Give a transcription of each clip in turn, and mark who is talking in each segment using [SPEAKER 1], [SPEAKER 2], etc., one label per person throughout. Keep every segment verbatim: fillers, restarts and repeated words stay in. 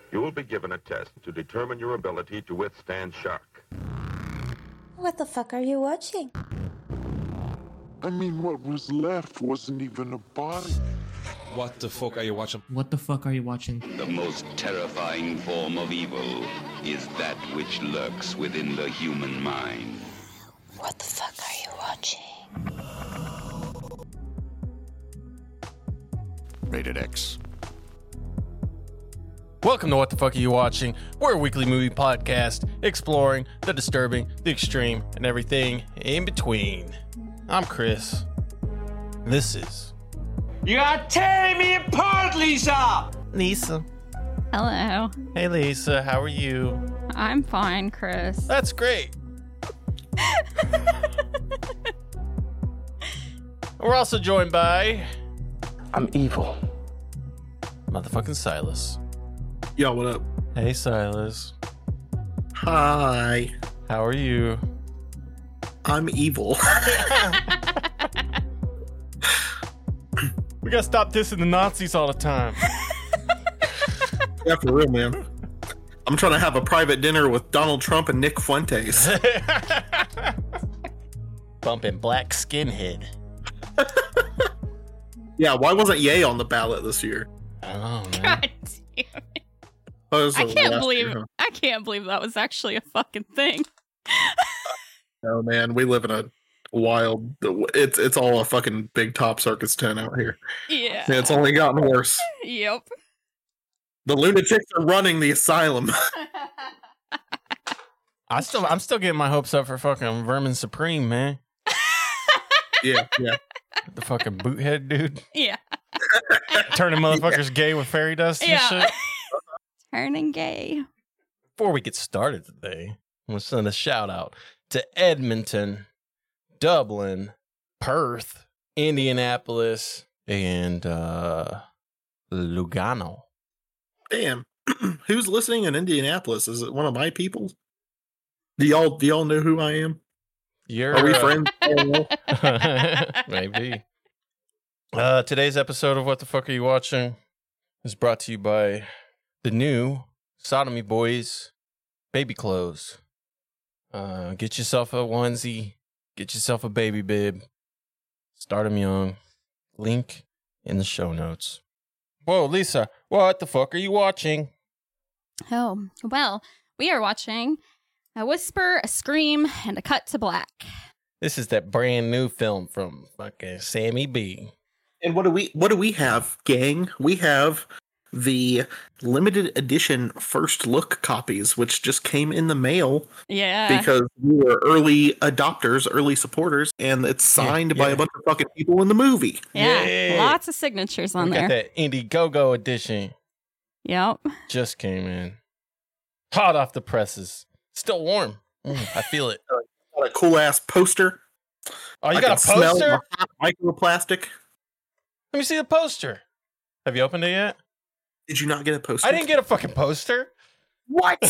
[SPEAKER 1] You will be given a test to determine your ability to withstand shock.
[SPEAKER 2] What the fuck are you watching?
[SPEAKER 3] I mean, what was left wasn't even a body.
[SPEAKER 4] What the fuck are you watching?
[SPEAKER 5] What the fuck are you watching?
[SPEAKER 6] The most terrifying form of evil is that which lurks within the human mind.
[SPEAKER 2] What the fuck are you watching?
[SPEAKER 3] Rated X.
[SPEAKER 4] Welcome to What the Fuck Are You Watching? We're a weekly movie podcast exploring the disturbing, the extreme, and everything in between. I'm Chris. This is...
[SPEAKER 7] You are tearing me apart, Lisa!
[SPEAKER 4] Lisa.
[SPEAKER 8] Hello.
[SPEAKER 4] Hey, Lisa. How are you?
[SPEAKER 8] I'm fine, Chris.
[SPEAKER 4] That's great. We're also joined by...
[SPEAKER 9] I'm evil.
[SPEAKER 4] Motherfucking Silas.
[SPEAKER 9] Yo, what up?
[SPEAKER 4] Hey, Silas.
[SPEAKER 9] Hi.
[SPEAKER 4] How are you?
[SPEAKER 9] I'm evil.
[SPEAKER 4] We gotta stop dissing the Nazis all the time.
[SPEAKER 9] Yeah, for real, man. I'm trying to have a private dinner with Donald Trump and Nick Fuentes.
[SPEAKER 4] Bumping black skinhead.
[SPEAKER 9] Yeah, why wasn't Ye on the ballot this year?
[SPEAKER 4] I don't know, man.
[SPEAKER 8] God damn it.
[SPEAKER 9] Oh, it was
[SPEAKER 8] I
[SPEAKER 9] the
[SPEAKER 8] can't
[SPEAKER 9] last
[SPEAKER 8] believe
[SPEAKER 9] year, huh?
[SPEAKER 8] I can't believe that was actually a fucking thing.
[SPEAKER 9] Oh man, we live in a wild. It's it's all a fucking big top circus tent out here.
[SPEAKER 8] Yeah.
[SPEAKER 9] And it's only gotten worse.
[SPEAKER 8] Yep.
[SPEAKER 9] The lunatics are running the asylum.
[SPEAKER 4] I still, I'm still getting my hopes up for fucking Vermin Supreme, man.
[SPEAKER 9] Yeah, yeah.
[SPEAKER 4] The fucking boothead dude.
[SPEAKER 8] Yeah.
[SPEAKER 4] Turning motherfuckers gay with fairy dust and
[SPEAKER 8] Yeah.
[SPEAKER 4] shit.
[SPEAKER 8] Turning gay.
[SPEAKER 4] Before we get started today, I'm going to send a shout out to Edmonton, Dublin, Perth, Indianapolis, and uh, Lugano.
[SPEAKER 9] Damn. Who's listening in Indianapolis? Is it one of my people? Do y'all do y'all know who I am?
[SPEAKER 4] You're,
[SPEAKER 9] Are we
[SPEAKER 4] uh,
[SPEAKER 9] friends? I don't know.
[SPEAKER 4] Maybe. Uh, today's episode of What the Fuck Are You Watching is brought to you by the new Sodomy Boys baby clothes. Uh, get yourself a onesie. Get yourself a baby bib. Start them young. Link in the show notes. Whoa, Lisa, what the fuck are you watching?
[SPEAKER 8] Oh, well, we are watching A Whisper, A Scream, and A Cut to Black.
[SPEAKER 4] This is that brand new film from fucking Sammy B.
[SPEAKER 9] And what do we what do we have, gang? We have the limited edition first look copies, which just came in the mail
[SPEAKER 8] Yeah.
[SPEAKER 9] because we were early adopters, early supporters, and it's signed
[SPEAKER 4] Yeah,
[SPEAKER 9] by
[SPEAKER 4] yeah.
[SPEAKER 9] a bunch of fucking people in the movie.
[SPEAKER 8] yeah.
[SPEAKER 4] Yeah.
[SPEAKER 8] Lots of signatures on
[SPEAKER 4] We
[SPEAKER 8] there.
[SPEAKER 4] got that Indiegogo edition.
[SPEAKER 8] Yep.
[SPEAKER 4] Just came in. Hot off the presses. Still warm. Mm, I feel it.
[SPEAKER 9] Got a cool ass poster.
[SPEAKER 4] Oh, you
[SPEAKER 9] I
[SPEAKER 4] got
[SPEAKER 9] can
[SPEAKER 4] a
[SPEAKER 9] smell
[SPEAKER 4] poster?
[SPEAKER 9] the hot microplastic.
[SPEAKER 4] Let me see the poster. Have you opened it yet?
[SPEAKER 9] Did you not get a poster?
[SPEAKER 4] I didn't get a fucking poster.
[SPEAKER 9] What?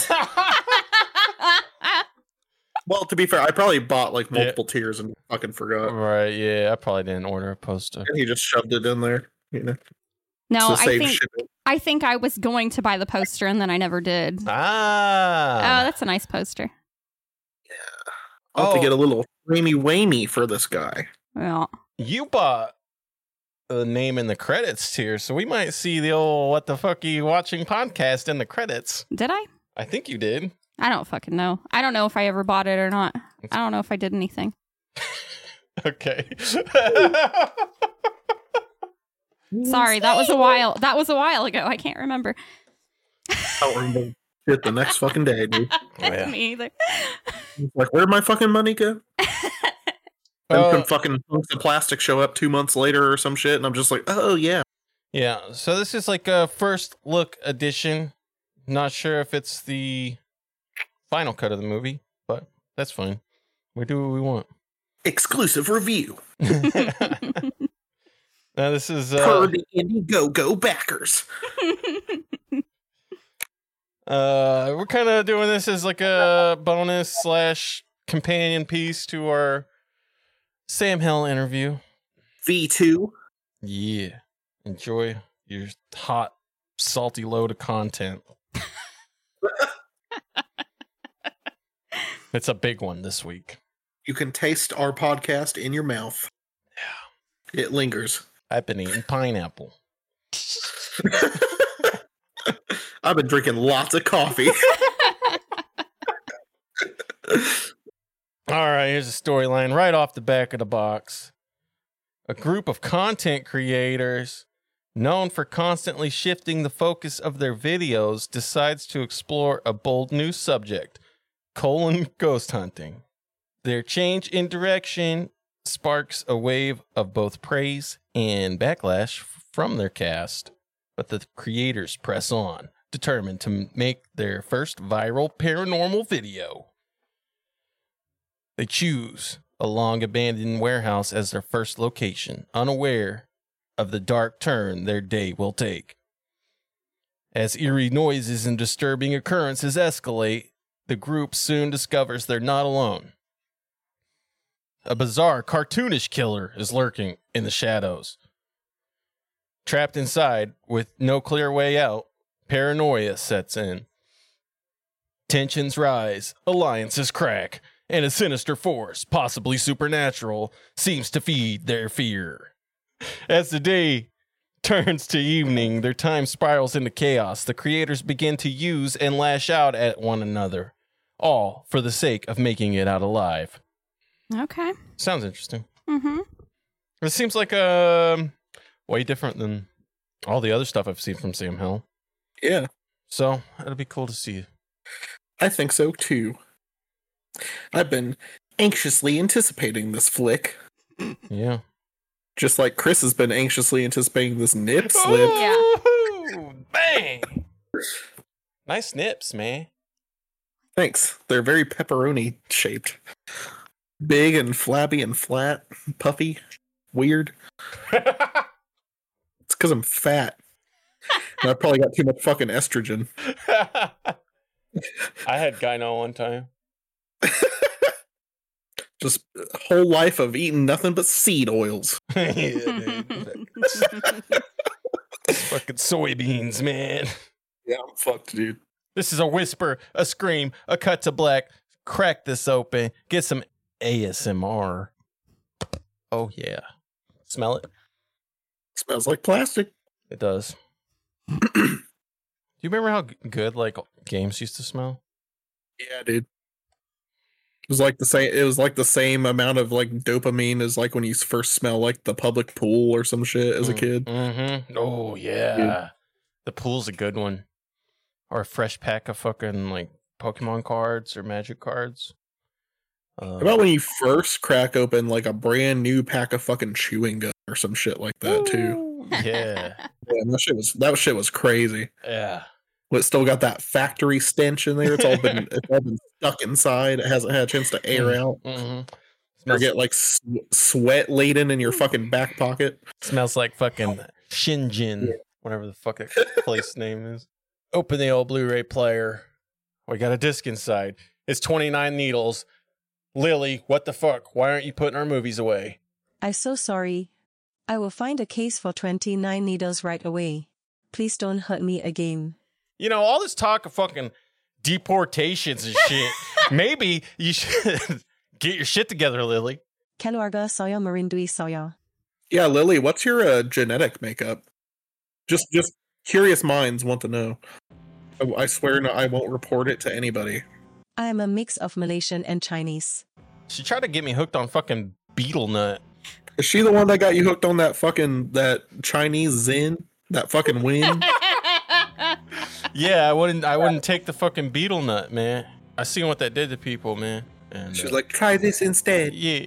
[SPEAKER 9] Well, to be fair, I probably bought like multiple tiers and fucking forgot.
[SPEAKER 4] Right, yeah. I probably didn't order a poster.
[SPEAKER 9] And he just shoved it in there, you know.
[SPEAKER 8] No,
[SPEAKER 9] to
[SPEAKER 8] I
[SPEAKER 9] save
[SPEAKER 8] think
[SPEAKER 9] shipping.
[SPEAKER 8] I think I was going to buy the poster and then I never did. Oh,
[SPEAKER 4] Ah.
[SPEAKER 8] that's a nice poster.
[SPEAKER 9] I'll have
[SPEAKER 4] Oh.
[SPEAKER 9] to get a little ramey wamey for this guy.
[SPEAKER 8] Well,
[SPEAKER 4] You bought the name in the credits tier, so we might see the old What the Fuck Are You Watching podcast in the credits.
[SPEAKER 8] did I?
[SPEAKER 4] I think you did.
[SPEAKER 8] I don't fucking know. I don't know if I ever bought it or not. I don't know if I did anything.
[SPEAKER 4] Okay.
[SPEAKER 8] Sorry, that was a while. That was a while ago. I can't remember.
[SPEAKER 9] I don't remember shit the next fucking day, dude.
[SPEAKER 4] Yeah.
[SPEAKER 8] Me either.
[SPEAKER 9] Like, where'd my fucking money go? Then
[SPEAKER 4] Uh,
[SPEAKER 9] some fucking hunks of plastic show up two months later or some shit, and I'm just like, oh yeah.
[SPEAKER 4] Yeah, so this is like a first look edition. Not sure if it's the final cut of the movie, but that's fine. We do what we want.
[SPEAKER 9] Exclusive review
[SPEAKER 4] Now this is
[SPEAKER 9] per
[SPEAKER 4] uh,
[SPEAKER 9] the Indiegogo backers.
[SPEAKER 4] uh we're kind of doing this as like a bonus slash companion piece to our Sam Hill interview.
[SPEAKER 9] V two.
[SPEAKER 4] Yeah, enjoy your hot, salty load of content. It's a big one this week.
[SPEAKER 9] You can taste our podcast in your mouth. Yeah. It lingers.
[SPEAKER 4] I've been eating pineapple.
[SPEAKER 9] I've been drinking lots of coffee.
[SPEAKER 4] All right, here's a storyline right off the back of the box. A group of content creators known for constantly shifting the focus of their videos decides to explore a bold new subject, colon ghost hunting. Their change in direction sparks a wave of both praise and backlash from their cast, but the creators press on, determined to make their first viral paranormal video. They choose a long-abandoned warehouse as their first location, unaware of the dark turn their day will take. As eerie noises and disturbing occurrences escalate, the group soon discovers they're not alone. A bizarre, cartoonish killer is lurking in the shadows. Trapped inside, with no clear way out, paranoia sets in. Tensions rise, alliances crack, and a sinister force, possibly supernatural, seems to feed their fear. As the day turns to evening, their time spirals into chaos. The creators begin to use and lash out at one another, all for the sake of making it out alive.
[SPEAKER 8] Okay.
[SPEAKER 4] Sounds interesting.
[SPEAKER 8] Mm-hmm.
[SPEAKER 4] It seems like um way different than all the other stuff I've seen from Sam Hill.
[SPEAKER 9] Yeah.
[SPEAKER 4] So, it'll be cool to see.
[SPEAKER 9] I think so, too. I've been anxiously anticipating this flick.
[SPEAKER 4] Yeah.
[SPEAKER 9] Just like Chris has been anxiously anticipating this nip slip.
[SPEAKER 4] Oh, bang! Nice nips, man.
[SPEAKER 9] Thanks. They're very pepperoni shaped. Big and flabby and flat, puffy, weird. It's because I'm fat. And I probably got too much fucking estrogen.
[SPEAKER 4] I had gyno one time.
[SPEAKER 9] Just a whole life of eating nothing but seed oils.
[SPEAKER 4] Yeah, dude. Fucking soybeans, man.
[SPEAKER 9] Yeah, I'm fucked, dude.
[SPEAKER 4] This is a whisper, a scream, a cut to black. Crack this open. Get some A S M R. Oh, yeah. Smell it?
[SPEAKER 9] Smells like plastic.
[SPEAKER 4] It does. Do you remember how g- good, like, games used to smell?
[SPEAKER 9] Yeah, dude. It was like the same. It was like the same amount of like dopamine as like when you first smell like the public pool or some shit as a kid.
[SPEAKER 4] Mm-hmm. Oh yeah. yeah, the pool's a good one. Or a fresh pack of fucking like Pokemon cards or Magic cards. Uh,
[SPEAKER 9] How about when you first crack open like a brand new pack of fucking chewing gum or some shit like that too?
[SPEAKER 4] Yeah,
[SPEAKER 9] yeah, that shit was that shit was crazy.
[SPEAKER 4] Yeah.
[SPEAKER 9] But it's still got that factory stench in there. It's all been it's all been stuck inside. It hasn't had a chance to air out.
[SPEAKER 4] Mm-hmm.
[SPEAKER 9] Or get like sw- sweat laden in your fucking back pocket.
[SPEAKER 4] Smells like fucking Shinjin, yeah. Whatever the fuck that place name is. Open the old Blu-ray player. We got a disc inside. It's twenty-nine needles. Lily, what the fuck? Why aren't you putting our movies away?
[SPEAKER 5] I'm so sorry. I will find a case for twenty-nine needles right away. Please don't hurt me again.
[SPEAKER 4] You know, all this talk of fucking deportations and shit. Maybe you should get your shit together, Lily.
[SPEAKER 5] Keluarga saya merindui saya.
[SPEAKER 9] Yeah, Lily, what's your uh, genetic makeup? Just, just curious minds want to know. I, I swear no, I won't report it to anybody.
[SPEAKER 5] I am a mix of Malaysian and Chinese.
[SPEAKER 4] She tried to get me hooked on fucking beetle nut.
[SPEAKER 9] Is she the one that got you hooked on that fucking that Chinese Zen? That fucking wind?
[SPEAKER 4] Yeah, I wouldn't. I wouldn't take the fucking beetle nut, man. I seen what that did to people, man. And
[SPEAKER 9] she's
[SPEAKER 4] uh,
[SPEAKER 9] like, try this instead.
[SPEAKER 4] Yeah.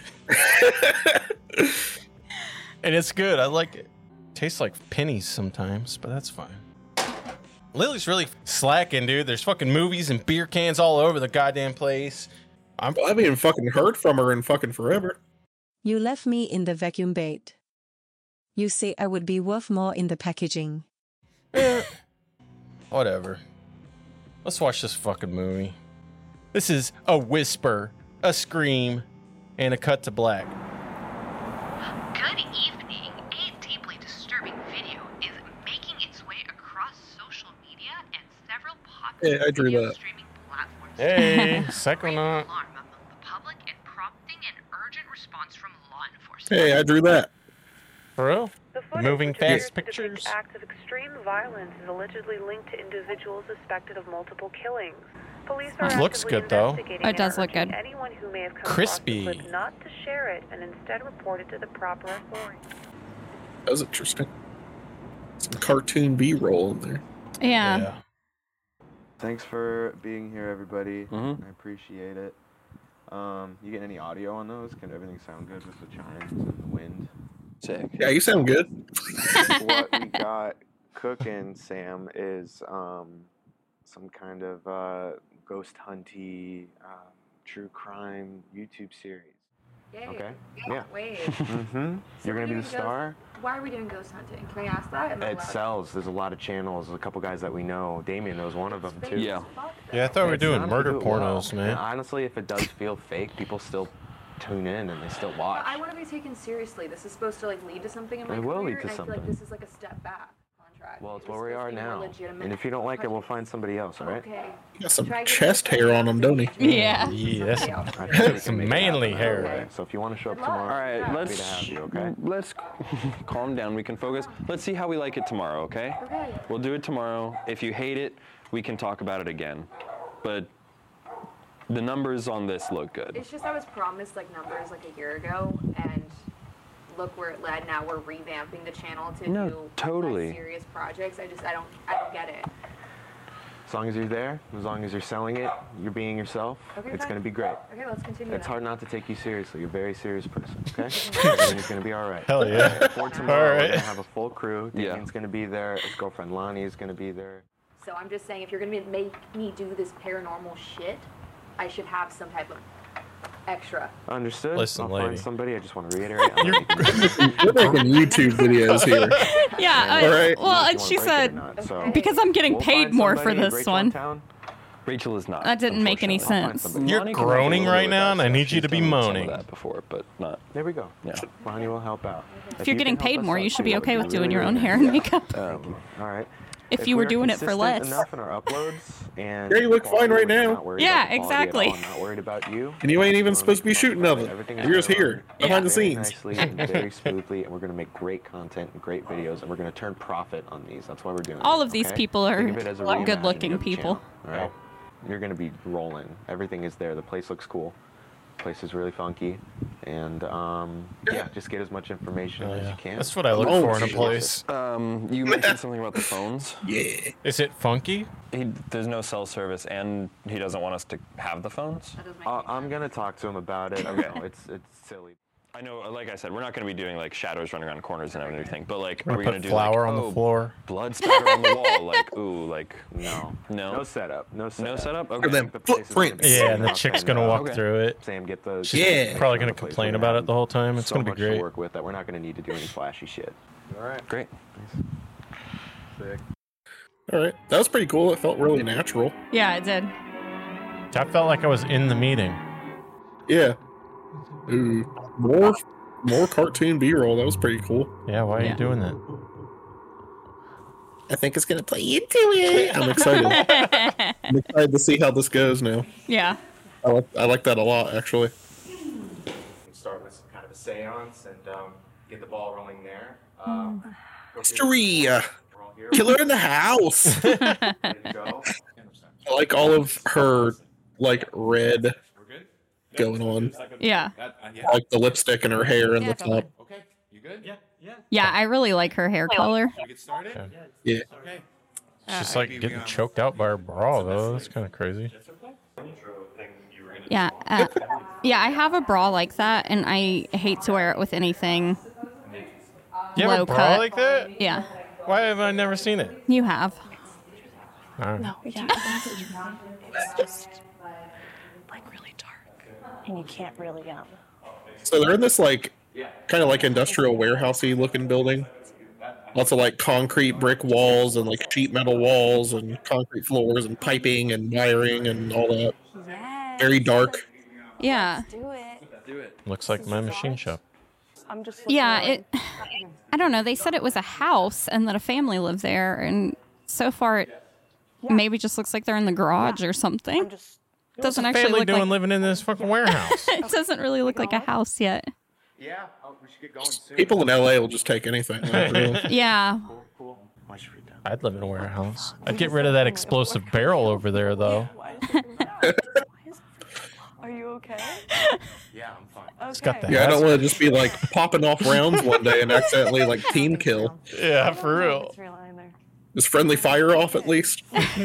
[SPEAKER 4] And it's good. I like it. Tastes like pennies sometimes, but that's fine. Lily's really slacking, dude. There's fucking movies and beer cans all over the goddamn place. I'm.
[SPEAKER 9] Well, I haven't even fucking heard from her in fucking forever.
[SPEAKER 5] You left me in the vacuum bait. You say I would be worth more in the packaging.
[SPEAKER 4] Eh. Whatever. Let's watch this fucking movie. This is a whisper, a scream, and a cut to black.
[SPEAKER 10] Good evening. A deeply disturbing video is making its way across social media and several popular
[SPEAKER 9] yeah, I drew
[SPEAKER 10] video
[SPEAKER 9] that.
[SPEAKER 10] streaming platforms
[SPEAKER 4] Hey, Psychonaut.
[SPEAKER 10] Alarm among the public and prompting an urgent response from law enforcement.
[SPEAKER 9] Hey, I drew that.
[SPEAKER 4] For real?
[SPEAKER 11] The footage,
[SPEAKER 4] Moving
[SPEAKER 11] which
[SPEAKER 4] fast
[SPEAKER 11] appears to depict
[SPEAKER 4] pictures.
[SPEAKER 11] acts of extreme violence is allegedly linked to individuals suspected of multiple killings. Police are
[SPEAKER 4] It looks
[SPEAKER 11] actively
[SPEAKER 4] good, though.
[SPEAKER 11] investigating
[SPEAKER 8] It does
[SPEAKER 11] and
[SPEAKER 8] look good.
[SPEAKER 11] urging anyone who may have come
[SPEAKER 4] Crispy.
[SPEAKER 11] across the clip not to share it and instead report it to the proper authorities.
[SPEAKER 9] That was interesting. Some cartoon B-roll in there.
[SPEAKER 8] Yeah.
[SPEAKER 12] Thanks for being here, everybody. I appreciate it. Um, you get any audio on those? Can everything sound good with the chimes and the wind?
[SPEAKER 9] Sick. Yeah, you sound good.
[SPEAKER 12] What we got cooking, Sam, is um, some kind of uh, ghost hunty, um, true crime YouTube series.
[SPEAKER 10] Yay.
[SPEAKER 12] Okay.
[SPEAKER 10] Yeah.
[SPEAKER 12] Yeah.
[SPEAKER 10] Wait.
[SPEAKER 12] Mm-hmm.
[SPEAKER 10] So
[SPEAKER 12] You're
[SPEAKER 10] we're
[SPEAKER 12] gonna be
[SPEAKER 10] doing
[SPEAKER 12] the star.
[SPEAKER 10] Ghost, why are we doing ghost hunting? Can I ask that? Am I
[SPEAKER 12] It
[SPEAKER 10] allowed?
[SPEAKER 12] sells. There's a lot of channels. A couple guys that we know. Damien knows one of them too.
[SPEAKER 4] Yeah. Yeah, I thought we were
[SPEAKER 12] It's
[SPEAKER 4] doing
[SPEAKER 12] not
[SPEAKER 4] murder
[SPEAKER 12] to do it well.
[SPEAKER 4] pornos, man.
[SPEAKER 12] And honestly, if it does feel fake, people still tune in and they still watch.
[SPEAKER 10] But I want to be taken seriously. This is supposed to like lead to something in my
[SPEAKER 12] It
[SPEAKER 10] career.
[SPEAKER 12] will lead to
[SPEAKER 10] and I feel like
[SPEAKER 12] something.
[SPEAKER 10] this is like a step back contract.
[SPEAKER 12] Well, it's
[SPEAKER 10] It
[SPEAKER 12] where
[SPEAKER 10] was
[SPEAKER 12] we are
[SPEAKER 10] supposed to be more
[SPEAKER 12] now.
[SPEAKER 10] legitimate.
[SPEAKER 12] And if you don't like it, we'll find somebody else, all right?
[SPEAKER 10] Okay.
[SPEAKER 9] You got some
[SPEAKER 10] Try to get
[SPEAKER 9] chest hair on him, don't he?
[SPEAKER 8] Yeah.
[SPEAKER 4] Yeah, that's
[SPEAKER 12] I think we can
[SPEAKER 4] some
[SPEAKER 12] make it
[SPEAKER 4] manly
[SPEAKER 12] happen,
[SPEAKER 4] hair.
[SPEAKER 12] okay? So if you want to show up tomorrow,
[SPEAKER 13] All right,
[SPEAKER 12] happy
[SPEAKER 13] let's
[SPEAKER 12] to have you, okay?
[SPEAKER 13] let's calm down. We can focus. Let's see how we like it tomorrow, okay?
[SPEAKER 10] Okay.
[SPEAKER 13] We'll do it tomorrow. If you hate it, we can talk about it again. But the numbers on this look good.
[SPEAKER 10] It's just I was promised like numbers like a year ago, and look where it led. Now we're revamping the channel to
[SPEAKER 13] No,
[SPEAKER 10] do
[SPEAKER 13] totally.
[SPEAKER 10] less serious projects. I just I don't I don't get it.
[SPEAKER 12] As long as you're there, as long as you're selling it, you're being yourself,
[SPEAKER 10] Okay,
[SPEAKER 12] it's
[SPEAKER 10] fine.
[SPEAKER 12] going to be great.
[SPEAKER 10] Okay, let's continue.
[SPEAKER 12] It's
[SPEAKER 10] then.
[SPEAKER 12] hard not to take you seriously. You're a very serious person, okay? Everything's going to be all right.
[SPEAKER 4] Hell yeah.
[SPEAKER 12] For tomorrow,
[SPEAKER 4] All
[SPEAKER 12] we're
[SPEAKER 4] right.
[SPEAKER 12] going to have a full crew.
[SPEAKER 13] Yeah.
[SPEAKER 12] Damien's going to be there. His girlfriend Lonnie is going to be there.
[SPEAKER 10] So I'm just saying, if you're gonna make me do this paranormal shit, I should have some type of extra.
[SPEAKER 12] Understood?
[SPEAKER 4] Listen,
[SPEAKER 12] I'll
[SPEAKER 4] lady.
[SPEAKER 12] find somebody. I just want to reiterate. I'm
[SPEAKER 4] You're-
[SPEAKER 12] not making
[SPEAKER 9] We're making YouTube videos here.
[SPEAKER 8] Yeah.
[SPEAKER 9] All
[SPEAKER 8] uh,
[SPEAKER 9] right.
[SPEAKER 8] Well,
[SPEAKER 12] You
[SPEAKER 8] and
[SPEAKER 12] wanna
[SPEAKER 8] she
[SPEAKER 12] break it or
[SPEAKER 8] said
[SPEAKER 12] not, so-
[SPEAKER 8] because I'm getting
[SPEAKER 12] We'll
[SPEAKER 8] paid
[SPEAKER 12] find
[SPEAKER 8] more for
[SPEAKER 12] somebody.
[SPEAKER 8] this
[SPEAKER 12] Rachel
[SPEAKER 8] one.
[SPEAKER 12] in town?
[SPEAKER 13] Rachel is not.
[SPEAKER 8] That didn't make any
[SPEAKER 12] Unfortunately, I'll find
[SPEAKER 8] sense.
[SPEAKER 12] somebody.
[SPEAKER 4] You're
[SPEAKER 13] Lonnie can help a
[SPEAKER 4] groaning
[SPEAKER 13] little
[SPEAKER 4] right
[SPEAKER 13] with
[SPEAKER 4] now,
[SPEAKER 13] that
[SPEAKER 4] and I
[SPEAKER 13] stuff.
[SPEAKER 4] need
[SPEAKER 13] She's
[SPEAKER 4] you to be
[SPEAKER 13] done some of
[SPEAKER 4] moaning.
[SPEAKER 13] that before, but not.
[SPEAKER 12] There we go.
[SPEAKER 13] Yeah.
[SPEAKER 12] Lonnie will help out.
[SPEAKER 8] If you're
[SPEAKER 12] you
[SPEAKER 8] getting
[SPEAKER 12] can help
[SPEAKER 8] paid
[SPEAKER 12] us
[SPEAKER 8] more,
[SPEAKER 12] out
[SPEAKER 8] you should
[SPEAKER 12] too,
[SPEAKER 8] be
[SPEAKER 12] that would
[SPEAKER 8] okay with doing
[SPEAKER 12] really,
[SPEAKER 8] your own
[SPEAKER 12] really
[SPEAKER 8] hair and
[SPEAKER 12] nice.
[SPEAKER 8] makeup.
[SPEAKER 12] Thank you. All right.
[SPEAKER 8] If you
[SPEAKER 12] we
[SPEAKER 8] were
[SPEAKER 12] are
[SPEAKER 8] doing it for
[SPEAKER 12] consistent
[SPEAKER 8] less.
[SPEAKER 12] enough in our uploads and
[SPEAKER 9] Yeah, you look fine
[SPEAKER 12] quality,
[SPEAKER 9] right
[SPEAKER 12] we're
[SPEAKER 9] now.
[SPEAKER 12] not worried
[SPEAKER 8] Yeah,
[SPEAKER 12] about the quality at
[SPEAKER 8] exactly.
[SPEAKER 12] all. I'm not worried about you.
[SPEAKER 9] And you ain't even
[SPEAKER 12] Um,
[SPEAKER 9] supposed to be shooting of it.
[SPEAKER 12] everything is
[SPEAKER 9] You're just
[SPEAKER 12] gonna
[SPEAKER 9] here,
[SPEAKER 12] run
[SPEAKER 9] behind the
[SPEAKER 12] very
[SPEAKER 9] scenes.
[SPEAKER 12] nicely and very smoothly, and we're going to make great content and great videos, and we're going to turn profit on these. That's why we're doing
[SPEAKER 8] All
[SPEAKER 12] it,
[SPEAKER 8] of these
[SPEAKER 12] okay?
[SPEAKER 8] people are
[SPEAKER 12] Think of it as a reimagining
[SPEAKER 8] good-looking
[SPEAKER 12] of the
[SPEAKER 8] people.
[SPEAKER 12] channel, all right? You're going to be rolling. Everything is there. The place looks cool. The place is really funky. And, um, yeah, just get as much information
[SPEAKER 4] Oh,
[SPEAKER 12] as
[SPEAKER 4] yeah.
[SPEAKER 12] you can.
[SPEAKER 4] That's what I look
[SPEAKER 9] Oh,
[SPEAKER 4] for in a
[SPEAKER 9] shit.
[SPEAKER 4] place.
[SPEAKER 13] Um, you mentioned something about the phones.
[SPEAKER 9] Yeah.
[SPEAKER 4] Is it funky?
[SPEAKER 13] He, there's no cell service, and he doesn't want us to have the phones.
[SPEAKER 10] That doesn't make
[SPEAKER 12] Uh,
[SPEAKER 10] any
[SPEAKER 12] I'm
[SPEAKER 10] sense.
[SPEAKER 12] going to talk to him about it.
[SPEAKER 13] Okay.
[SPEAKER 12] No, it's, it's silly.
[SPEAKER 13] I know, like I said, we're not going to be doing like shadows running around corners and everything, but like,
[SPEAKER 4] We're
[SPEAKER 13] are we
[SPEAKER 4] gonna
[SPEAKER 13] going
[SPEAKER 4] put
[SPEAKER 13] to do
[SPEAKER 4] flour
[SPEAKER 13] like,
[SPEAKER 4] on
[SPEAKER 13] oh,
[SPEAKER 4] the floor.
[SPEAKER 13] blood spatter on the wall? Like, ooh, like,
[SPEAKER 12] No.
[SPEAKER 13] no,
[SPEAKER 12] No setup. No setup.
[SPEAKER 13] no setup.
[SPEAKER 9] Or
[SPEAKER 13] Okay.
[SPEAKER 9] them
[SPEAKER 12] The place is gonna
[SPEAKER 9] footprints.
[SPEAKER 12] be
[SPEAKER 4] Yeah, and the
[SPEAKER 12] rough
[SPEAKER 4] chick's
[SPEAKER 12] and,
[SPEAKER 4] gonna
[SPEAKER 12] uh,
[SPEAKER 4] walk
[SPEAKER 13] Okay.
[SPEAKER 4] through it.
[SPEAKER 12] Sam, get the.
[SPEAKER 4] She's
[SPEAKER 9] Yeah.
[SPEAKER 4] probably gonna
[SPEAKER 12] the place.
[SPEAKER 4] complain
[SPEAKER 12] We're
[SPEAKER 4] about
[SPEAKER 12] gonna
[SPEAKER 4] it the whole time. It's
[SPEAKER 12] so
[SPEAKER 4] gonna be
[SPEAKER 12] much
[SPEAKER 4] great.
[SPEAKER 12] to work with that we're not going to need to do any flashy shit. All right.
[SPEAKER 13] Great.
[SPEAKER 12] Sick.
[SPEAKER 9] All right. That was pretty cool. It felt really natural.
[SPEAKER 8] Yeah, it did.
[SPEAKER 4] I felt like I was in the meeting.
[SPEAKER 9] Yeah. Ooh. More more cartoon B-roll. That was pretty cool.
[SPEAKER 4] Yeah, why are
[SPEAKER 8] Yeah.
[SPEAKER 4] you doing that?
[SPEAKER 9] I think it's gonna play into it. I'm excited. I'm excited to see how this goes now.
[SPEAKER 8] Yeah.
[SPEAKER 9] I like I like that a lot, actually.
[SPEAKER 14] Start with some kind of a seance and um, get the ball rolling there. Um,
[SPEAKER 9] Mystery. uh, Killer in the house.
[SPEAKER 14] ready to go.
[SPEAKER 9] I like all of her like red going on.
[SPEAKER 8] Yeah.
[SPEAKER 9] I like the lipstick in her hair and the top.
[SPEAKER 14] Okay, you good? Yeah, yeah.
[SPEAKER 8] Yeah, I really like her hair color.
[SPEAKER 14] We get started?
[SPEAKER 9] Yeah.
[SPEAKER 14] Okay.
[SPEAKER 4] She's just like getting choked out by her bra, though. That's kind of crazy.
[SPEAKER 8] Yeah. Uh, yeah, I have a bra like that, and I hate to wear it with anything.
[SPEAKER 4] You have
[SPEAKER 8] low
[SPEAKER 4] a bra
[SPEAKER 8] cut.
[SPEAKER 4] like that?
[SPEAKER 8] Yeah.
[SPEAKER 4] Why have I never seen it?
[SPEAKER 8] You have.
[SPEAKER 4] Alright.
[SPEAKER 2] No, yeah, it's just like really dark, and you can't really um.
[SPEAKER 9] So they're in this like kind of like industrial warehousey looking building. Lots of like concrete brick walls and like sheet metal walls and concrete floors and piping and wiring and all that.
[SPEAKER 2] Yes.
[SPEAKER 9] Very dark.
[SPEAKER 8] Yeah.
[SPEAKER 2] Do it.
[SPEAKER 14] Do it.
[SPEAKER 4] Looks like my machine shop.
[SPEAKER 2] I'm just.
[SPEAKER 8] Yeah,
[SPEAKER 2] looking
[SPEAKER 8] it. I don't know. They said it was a house and that a family lived there, and so far it maybe just looks like they're in the garage or something.
[SPEAKER 2] I'm just
[SPEAKER 8] doesn't
[SPEAKER 4] What's a
[SPEAKER 8] actually
[SPEAKER 4] family
[SPEAKER 8] look
[SPEAKER 4] doing
[SPEAKER 8] like
[SPEAKER 4] living in this fucking warehouse?
[SPEAKER 8] it doesn't really look like a house yet.
[SPEAKER 14] Yeah. Oh, we should get going soon.
[SPEAKER 9] People in L A will just take anything. like, really.
[SPEAKER 8] Yeah.
[SPEAKER 14] Cool, cool. Why should we do?
[SPEAKER 4] I'd live in a warehouse. I'd get rid of that explosive barrel over there, though.
[SPEAKER 2] Are you okay?
[SPEAKER 14] Yeah, I'm fine.
[SPEAKER 4] It's got the
[SPEAKER 9] Yeah, I don't
[SPEAKER 4] hazard.
[SPEAKER 9] want to just be like popping off rounds one day and accidentally like team kill.
[SPEAKER 4] Yeah, for real.
[SPEAKER 2] It's real either.
[SPEAKER 9] Is friendly fire off at least?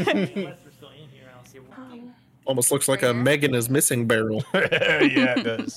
[SPEAKER 9] Almost looks like a Megan is missing barrel.
[SPEAKER 4] Yeah, it does.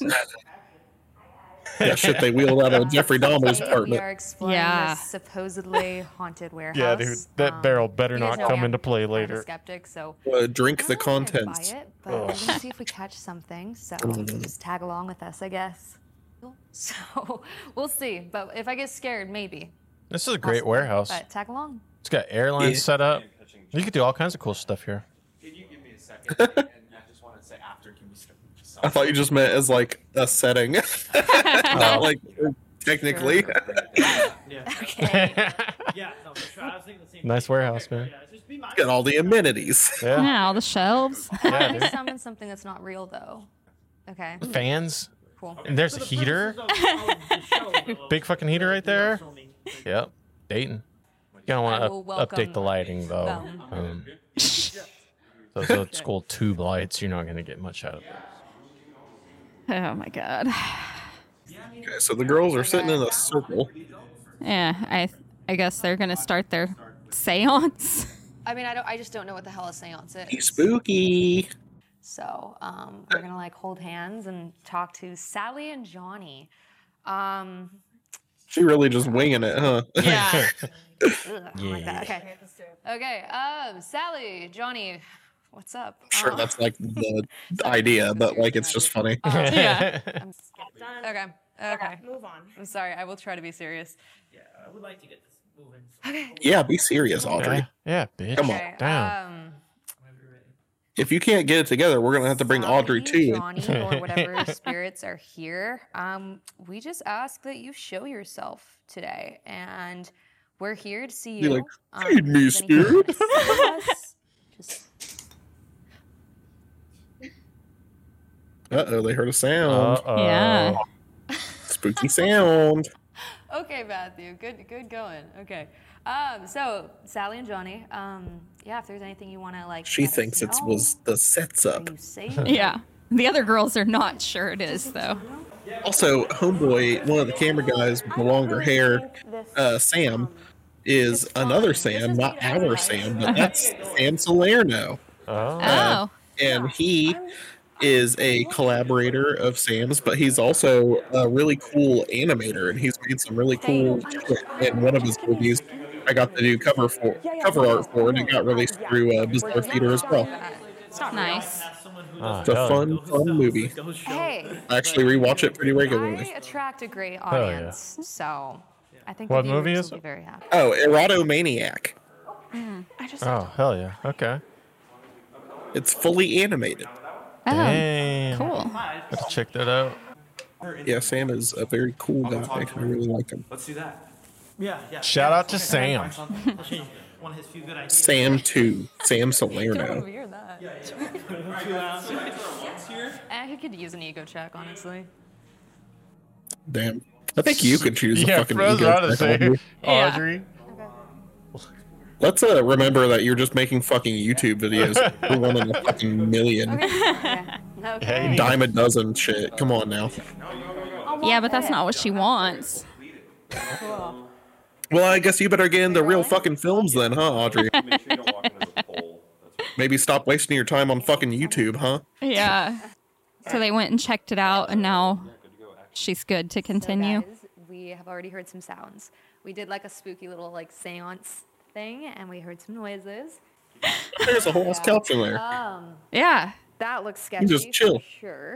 [SPEAKER 9] That shit they wheeled out of Jeffrey Dahmer's
[SPEAKER 10] We
[SPEAKER 9] apartment.
[SPEAKER 10] are exploring
[SPEAKER 8] Yeah.
[SPEAKER 10] this supposedly haunted warehouse.
[SPEAKER 4] Yeah, dude, that
[SPEAKER 10] Um,
[SPEAKER 4] barrel better
[SPEAKER 10] you guys
[SPEAKER 4] not
[SPEAKER 10] know
[SPEAKER 4] come
[SPEAKER 10] I'm
[SPEAKER 4] into play
[SPEAKER 10] kind of a
[SPEAKER 4] later.
[SPEAKER 10] skeptic, so
[SPEAKER 9] Uh, drink the
[SPEAKER 10] I don't really
[SPEAKER 9] contents.
[SPEAKER 10] buy it, but
[SPEAKER 4] Ugh.
[SPEAKER 10] we're gonna see if we catch something. So just tag along with us, I guess. So we'll see. But if I get scared, maybe.
[SPEAKER 4] This is a great
[SPEAKER 10] Possibly.
[SPEAKER 4] warehouse.
[SPEAKER 10] But tag along.
[SPEAKER 4] It's got airlines
[SPEAKER 9] Yeah.
[SPEAKER 4] set up. You could do all kinds of cool stuff here.
[SPEAKER 14] Can you give me a second? And I just want to say after, can we start?
[SPEAKER 9] I thought you just meant as like a setting. Not like technically.
[SPEAKER 14] Yeah.
[SPEAKER 10] Okay.
[SPEAKER 15] Yeah, no, for sure. I was thinking the same
[SPEAKER 4] Nice
[SPEAKER 15] thing.
[SPEAKER 4] warehouse, man.
[SPEAKER 15] Yeah, just be mindful.
[SPEAKER 9] Got all the amenities.
[SPEAKER 4] Yeah.
[SPEAKER 8] Yeah, all the shelves.
[SPEAKER 10] I'm
[SPEAKER 4] Yeah,
[SPEAKER 10] gonna
[SPEAKER 4] dude.
[SPEAKER 10] summon something that's not real, though. Okay.
[SPEAKER 4] Fans.
[SPEAKER 10] Cool.
[SPEAKER 4] And there's
[SPEAKER 15] For
[SPEAKER 4] a
[SPEAKER 15] the
[SPEAKER 4] heater.
[SPEAKER 15] purposes of- of the show, though,
[SPEAKER 4] Big fucking heater right there. Yep. Dayton. You don't want
[SPEAKER 10] I
[SPEAKER 4] to
[SPEAKER 10] will
[SPEAKER 4] up,
[SPEAKER 10] welcome
[SPEAKER 4] update the lighting, though.
[SPEAKER 10] them.
[SPEAKER 4] Um, those old school tube lights, you're not going to get much out of it.
[SPEAKER 8] Oh my god.
[SPEAKER 9] Okay, so the girls are sitting in a circle.
[SPEAKER 8] Yeah, I I guess they're gonna start their seance.
[SPEAKER 10] I mean, I don't. I just don't know what the hell a séance is.
[SPEAKER 9] Spooky.
[SPEAKER 10] So um, we're gonna like hold hands and talk to Sally and Johnny. Um,
[SPEAKER 9] She really just winging it, huh?
[SPEAKER 8] Yeah.
[SPEAKER 10] ugh, I don't like that. Okay. Okay. Um, Sally, Johnny, what's up?
[SPEAKER 9] Sure,
[SPEAKER 10] Um,
[SPEAKER 9] that's like the idea, but like it's just funny.
[SPEAKER 8] Yeah.
[SPEAKER 10] I'm-
[SPEAKER 2] Done.
[SPEAKER 10] okay. Okay.
[SPEAKER 2] Move on.
[SPEAKER 10] I'm sorry. I will try to be serious.
[SPEAKER 15] Yeah, I would like to get this moving.
[SPEAKER 10] Okay.
[SPEAKER 9] Yeah, be serious, Audrey.
[SPEAKER 4] Yeah, yeah, bitch.
[SPEAKER 9] Come on.
[SPEAKER 10] Okay.
[SPEAKER 4] Down.
[SPEAKER 10] Um,
[SPEAKER 9] If you can't get it together, we're gonna have to bring Audrey
[SPEAKER 10] Sally,
[SPEAKER 9] too.
[SPEAKER 10] Johnny, or whatever spirits are here. Um, we just ask that you show yourself today, and we're here to see
[SPEAKER 9] Be
[SPEAKER 10] you.
[SPEAKER 9] like,
[SPEAKER 10] Um,
[SPEAKER 9] "Feed me,
[SPEAKER 10] if there's anything you wanna
[SPEAKER 9] spirit."
[SPEAKER 10] say to us, just
[SPEAKER 9] Uh oh, they heard a sound.
[SPEAKER 4] Uh-oh.
[SPEAKER 8] Yeah.
[SPEAKER 9] Spooky sound.
[SPEAKER 10] Okay, Matthew. Good, good going. Okay. Um, so Sally and Johnny. Um, yeah. If there's anything you want to like,
[SPEAKER 9] She
[SPEAKER 10] let us
[SPEAKER 9] thinks it
[SPEAKER 10] know,
[SPEAKER 9] was the sets up.
[SPEAKER 10] you say.
[SPEAKER 8] Yeah. The other girls are not sure it is though.
[SPEAKER 9] Also, homeboy, one of the camera guys with the longer hair, uh, Sam, is another Sam, not our Sam, but that's Sam Salerno.
[SPEAKER 4] Oh.
[SPEAKER 9] Uh, and he is a collaborator of Sam's, but he's also a really cool animator, and he's made some really cool shit. In one of his movies, I got to do cover for cover art for, and it got released through uh, Bizarre Theater as well.
[SPEAKER 8] Nice.
[SPEAKER 4] Ah,
[SPEAKER 9] It's a
[SPEAKER 4] hell
[SPEAKER 9] fun, fun movie.
[SPEAKER 10] Hey,
[SPEAKER 9] I actually rewatch it pretty regularly.
[SPEAKER 10] I attract a great
[SPEAKER 4] Hell yeah.
[SPEAKER 10] audience, so I think
[SPEAKER 4] What
[SPEAKER 10] the viewers
[SPEAKER 4] movie is
[SPEAKER 10] will
[SPEAKER 4] it?
[SPEAKER 10] be very happy.
[SPEAKER 9] Oh, Erotomaniac.
[SPEAKER 10] I just
[SPEAKER 4] Oh, hell yeah. Okay.
[SPEAKER 9] It's fully animated.
[SPEAKER 8] Oh,
[SPEAKER 4] Dang.
[SPEAKER 8] cool.
[SPEAKER 4] Let's check that out.
[SPEAKER 9] Yeah, Sam is a very cool guy. I really like him.
[SPEAKER 14] Let's do that.
[SPEAKER 15] Yeah, yeah.
[SPEAKER 4] Shout out to
[SPEAKER 15] Okay,
[SPEAKER 4] Sam.
[SPEAKER 15] I'll change one of his few good ideas.
[SPEAKER 9] Sam two, Sam Salerno.
[SPEAKER 10] hear that.
[SPEAKER 15] Two ounces here.
[SPEAKER 10] Eh, he could use an ego check, honestly.
[SPEAKER 9] Damn. I think you could choose a
[SPEAKER 4] Yeah,
[SPEAKER 9] fucking
[SPEAKER 4] Fro's
[SPEAKER 9] ego
[SPEAKER 4] about to
[SPEAKER 9] check,
[SPEAKER 4] say,
[SPEAKER 9] Audrey.
[SPEAKER 8] Yeah.
[SPEAKER 4] Audrey.
[SPEAKER 9] Let's uh, remember that you're just making fucking YouTube videos. We're one in a fucking million.
[SPEAKER 10] Okay. Okay.
[SPEAKER 9] Dime a dozen shit. Come on now.
[SPEAKER 8] Yeah, but that's not what she wants.
[SPEAKER 10] Cool.
[SPEAKER 9] Well, I guess you better get into real fucking films then, huh, Audrey?
[SPEAKER 1] Make sure you don't walk into the pole. That's
[SPEAKER 9] Maybe stop wasting your time on fucking YouTube, huh?
[SPEAKER 8] Yeah. So they went and checked it out, and now she's good to continue.
[SPEAKER 10] So guys, we have already heard some sounds. We did like a spooky little like seance thing, and we heard some noises.
[SPEAKER 9] There's a whole ass couch in there.
[SPEAKER 10] Um,
[SPEAKER 8] Yeah.
[SPEAKER 10] that looks sketchy.
[SPEAKER 9] just chill.
[SPEAKER 10] For sure.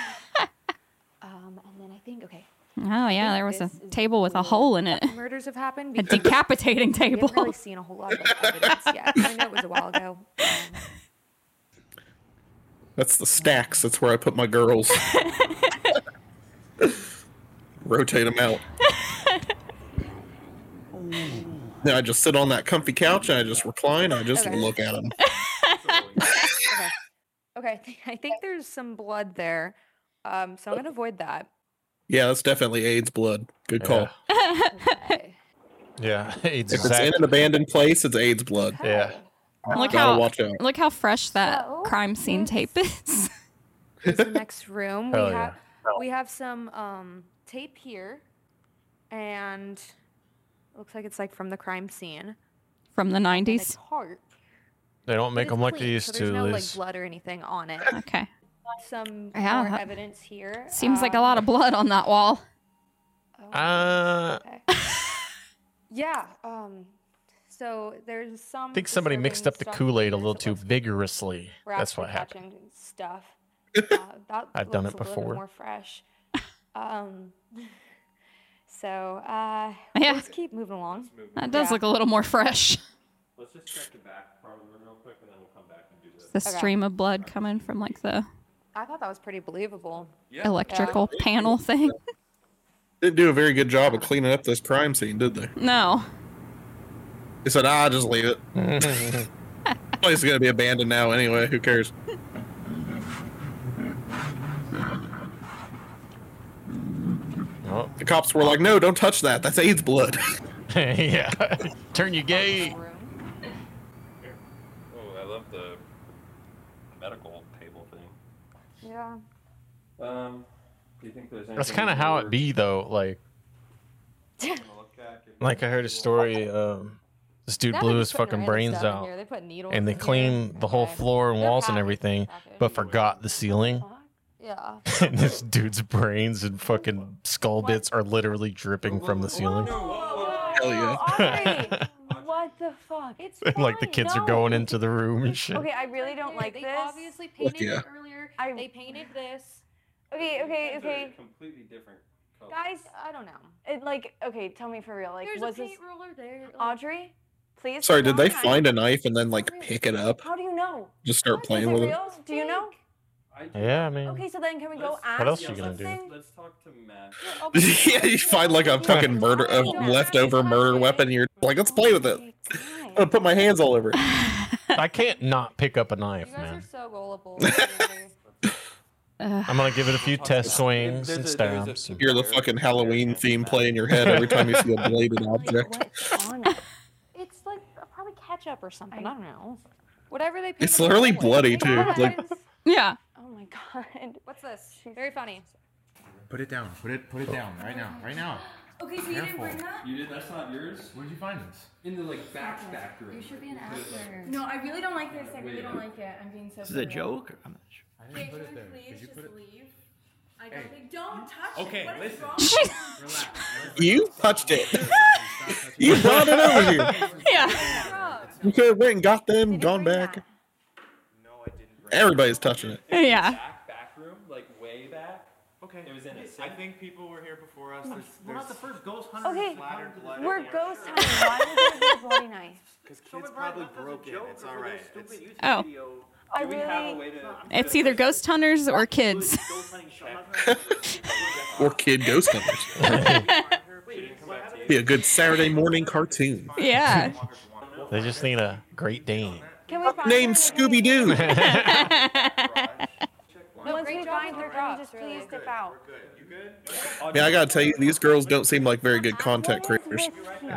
[SPEAKER 10] um, and then I think okay.
[SPEAKER 8] Oh yeah, there was a
[SPEAKER 10] This is
[SPEAKER 8] table with a hole in it.
[SPEAKER 10] Murders have happened.
[SPEAKER 8] A
[SPEAKER 10] because
[SPEAKER 8] decapitating
[SPEAKER 10] We
[SPEAKER 8] table.
[SPEAKER 10] haven't really seen a whole lot of like, evidence yet. I know it was a while ago. Um,
[SPEAKER 9] That's the stacks. That's where I put my girls. Rotate them out. Then I just sit on that comfy couch and I just recline. I just
[SPEAKER 10] Okay.
[SPEAKER 9] look at them.
[SPEAKER 10] okay. Okay, I think, I think there's some blood there. Um, so I'm gonna avoid that.
[SPEAKER 9] Yeah, that's definitely AIDS blood. Good call.
[SPEAKER 4] Yeah, AIDS.
[SPEAKER 9] If it's in an abandoned place, it's AIDS blood.
[SPEAKER 4] Yeah.
[SPEAKER 8] Look
[SPEAKER 9] Gotta
[SPEAKER 8] how
[SPEAKER 9] watch out.
[SPEAKER 8] look how fresh that crime scene tape is.
[SPEAKER 10] Here's the next room. We
[SPEAKER 4] Hell
[SPEAKER 10] have we have some um, tape here, and it looks like it's like from the crime scene.
[SPEAKER 8] From the nineties.
[SPEAKER 10] Heart.
[SPEAKER 4] They don't
[SPEAKER 10] But
[SPEAKER 4] make
[SPEAKER 10] it's
[SPEAKER 4] them like
[SPEAKER 10] clean,
[SPEAKER 4] they used
[SPEAKER 10] so
[SPEAKER 4] to.
[SPEAKER 10] There's no like
[SPEAKER 4] Liz.
[SPEAKER 10] blood or anything on it.
[SPEAKER 8] Okay.
[SPEAKER 10] Some
[SPEAKER 8] Yeah,
[SPEAKER 10] more
[SPEAKER 8] that-
[SPEAKER 10] evidence here.
[SPEAKER 8] Seems like a
[SPEAKER 10] Um,
[SPEAKER 8] lot of blood on that wall.
[SPEAKER 4] Uh,
[SPEAKER 10] Yeah. Um. So there's some.
[SPEAKER 4] I think somebody mixed up the Kool-Aid a little too vigorously. That's what happened.
[SPEAKER 10] Stuff. Uh, that
[SPEAKER 4] I've done
[SPEAKER 10] looks
[SPEAKER 4] it
[SPEAKER 10] a little bit
[SPEAKER 4] before.
[SPEAKER 10] more fresh. Um. So uh,
[SPEAKER 8] Yeah.
[SPEAKER 10] let's keep moving along.
[SPEAKER 8] That does
[SPEAKER 10] Yeah.
[SPEAKER 8] look a little more fresh.
[SPEAKER 13] Let's just check the back part of the room real quick, and then we'll come back and do this.
[SPEAKER 8] The
[SPEAKER 10] Okay.
[SPEAKER 8] stream of blood coming from like the
[SPEAKER 10] I thought that was pretty believable.
[SPEAKER 8] electrical panel thing.
[SPEAKER 9] Didn't do a very good job of cleaning up this crime scene, did they?
[SPEAKER 8] No.
[SPEAKER 9] They said, ah, just leave it. Place is gonna be abandoned now anyway. Who cares?
[SPEAKER 4] Oh.
[SPEAKER 9] The cops were like, no, don't touch that. That's AIDS blood.
[SPEAKER 4] Yeah. Turn you gay.
[SPEAKER 13] Oh, I love the medical table thing.
[SPEAKER 10] Yeah.
[SPEAKER 13] Um, do you think there's anything?
[SPEAKER 4] That's kind of how it be though. Like, like I heard a story. Um, this dude
[SPEAKER 10] Now
[SPEAKER 4] blew
[SPEAKER 10] they're
[SPEAKER 4] his
[SPEAKER 10] just putting
[SPEAKER 4] fucking
[SPEAKER 10] random
[SPEAKER 4] brains
[SPEAKER 10] stuff in
[SPEAKER 4] out,
[SPEAKER 10] here. They put needles
[SPEAKER 4] and they
[SPEAKER 10] in here.
[SPEAKER 4] cleaned the whole floor and walls and everything, but forgot the ceiling.
[SPEAKER 10] Yeah.
[SPEAKER 4] And this dude's brains and fucking skull bits are literally dripping from the ceiling.
[SPEAKER 9] Hell yeah.
[SPEAKER 10] Audrey, what the fuck? It's
[SPEAKER 4] And like the kids are going into the room and shit.
[SPEAKER 10] Okay, I really don't like
[SPEAKER 16] they
[SPEAKER 10] this.
[SPEAKER 16] obviously
[SPEAKER 9] Fuck
[SPEAKER 16] painted
[SPEAKER 9] yeah.
[SPEAKER 16] it earlier.
[SPEAKER 10] I-
[SPEAKER 16] They painted this.
[SPEAKER 10] Okay, okay,
[SPEAKER 13] These are
[SPEAKER 10] okay.
[SPEAKER 13] completely different colors.
[SPEAKER 10] Guys, I don't know. It like okay, tell me for real. Like
[SPEAKER 16] There's
[SPEAKER 10] was
[SPEAKER 16] a
[SPEAKER 10] this
[SPEAKER 16] paint roller there. like-
[SPEAKER 10] Audrey? Please.
[SPEAKER 9] Sorry,
[SPEAKER 10] sit
[SPEAKER 9] did they
[SPEAKER 10] down.
[SPEAKER 9] find a knife and then like pick it up?
[SPEAKER 10] How do you know?
[SPEAKER 9] Just start
[SPEAKER 10] Is
[SPEAKER 9] playing
[SPEAKER 10] it
[SPEAKER 9] with it?
[SPEAKER 10] real? Do you know?
[SPEAKER 4] Yeah, I mean,
[SPEAKER 10] Okay, so then can we go ask
[SPEAKER 4] what else you gonna do?
[SPEAKER 10] something?
[SPEAKER 13] Let's talk to Matt.
[SPEAKER 9] Yeah, you find like a fucking murder, a leftover murder weapon. And you're like, let's play with it. I'm gonna put my hands all over it.
[SPEAKER 4] I can't not pick up a knife,
[SPEAKER 10] You guys are
[SPEAKER 4] man.
[SPEAKER 10] so gullible.
[SPEAKER 4] I'm gonna give it a few test swings and
[SPEAKER 13] There's a- there's a-
[SPEAKER 4] stabs.
[SPEAKER 9] Hear the fucking Halloween theme play in your head every time you see a bladed object.
[SPEAKER 10] What's on it? It's like probably ketchup or something. I don't know. Whatever they.
[SPEAKER 9] It's
[SPEAKER 10] painted it
[SPEAKER 9] literally
[SPEAKER 10] with.
[SPEAKER 9] bloody too. Like,
[SPEAKER 8] Yeah.
[SPEAKER 10] Oh my god. What's this? Very funny.
[SPEAKER 14] Put it down. Put it. Put it down right now. Right now.
[SPEAKER 16] Okay, so you didn't bring that?
[SPEAKER 13] You did? That's not yours?
[SPEAKER 14] Where'd you find this?
[SPEAKER 13] In the like back back room.
[SPEAKER 16] You should be an
[SPEAKER 13] Put it, like-
[SPEAKER 16] actor.
[SPEAKER 2] No, I really don't like this. I really don't like it. I'm being so.
[SPEAKER 15] This is a joke? I'm not sure.
[SPEAKER 14] I
[SPEAKER 2] Wait,
[SPEAKER 14] didn't put
[SPEAKER 2] can
[SPEAKER 14] it
[SPEAKER 2] we
[SPEAKER 14] there.
[SPEAKER 2] please
[SPEAKER 14] Did you
[SPEAKER 2] just
[SPEAKER 14] put it?
[SPEAKER 2] leave? I don't
[SPEAKER 14] Hey.
[SPEAKER 2] think. Don't touch
[SPEAKER 14] Okay,
[SPEAKER 2] it. What is
[SPEAKER 14] listen.
[SPEAKER 2] wrong with you?
[SPEAKER 14] Relax.
[SPEAKER 9] you touched it. You brought it over here.
[SPEAKER 8] Yeah.
[SPEAKER 9] You could have went and got them, gone back.
[SPEAKER 14] No, I didn't. Bring
[SPEAKER 9] Everybody's touching it.
[SPEAKER 8] Yeah.
[SPEAKER 13] Back back room, like way back.
[SPEAKER 14] Okay.
[SPEAKER 13] It was in a
[SPEAKER 14] I
[SPEAKER 13] sink.
[SPEAKER 14] think people were here before us. There's,
[SPEAKER 15] We're not the
[SPEAKER 14] there's,
[SPEAKER 15] first ghost hunter.
[SPEAKER 10] Okay,
[SPEAKER 14] splattered blood
[SPEAKER 10] we're
[SPEAKER 14] everywhere.
[SPEAKER 10] ghost hunting. Why would there be a bloody knife?
[SPEAKER 14] Because kids probably broke it. It's all right. It's,
[SPEAKER 8] Oh.
[SPEAKER 10] I
[SPEAKER 13] Do we have a
[SPEAKER 10] really.
[SPEAKER 13] way to?
[SPEAKER 8] It's either ghost hunters or kids.
[SPEAKER 15] Ghost hunting show.
[SPEAKER 9] Or kid ghost hunters. Be a good Saturday morning cartoon.
[SPEAKER 8] Yeah.
[SPEAKER 4] They just need a Great Dane.
[SPEAKER 10] Can we find
[SPEAKER 9] Named
[SPEAKER 10] her?
[SPEAKER 9] Scooby Doo.
[SPEAKER 10] Once we find her, can we just please dip out?
[SPEAKER 9] Yeah, I gotta tell you, these girls don't seem like very good content creators.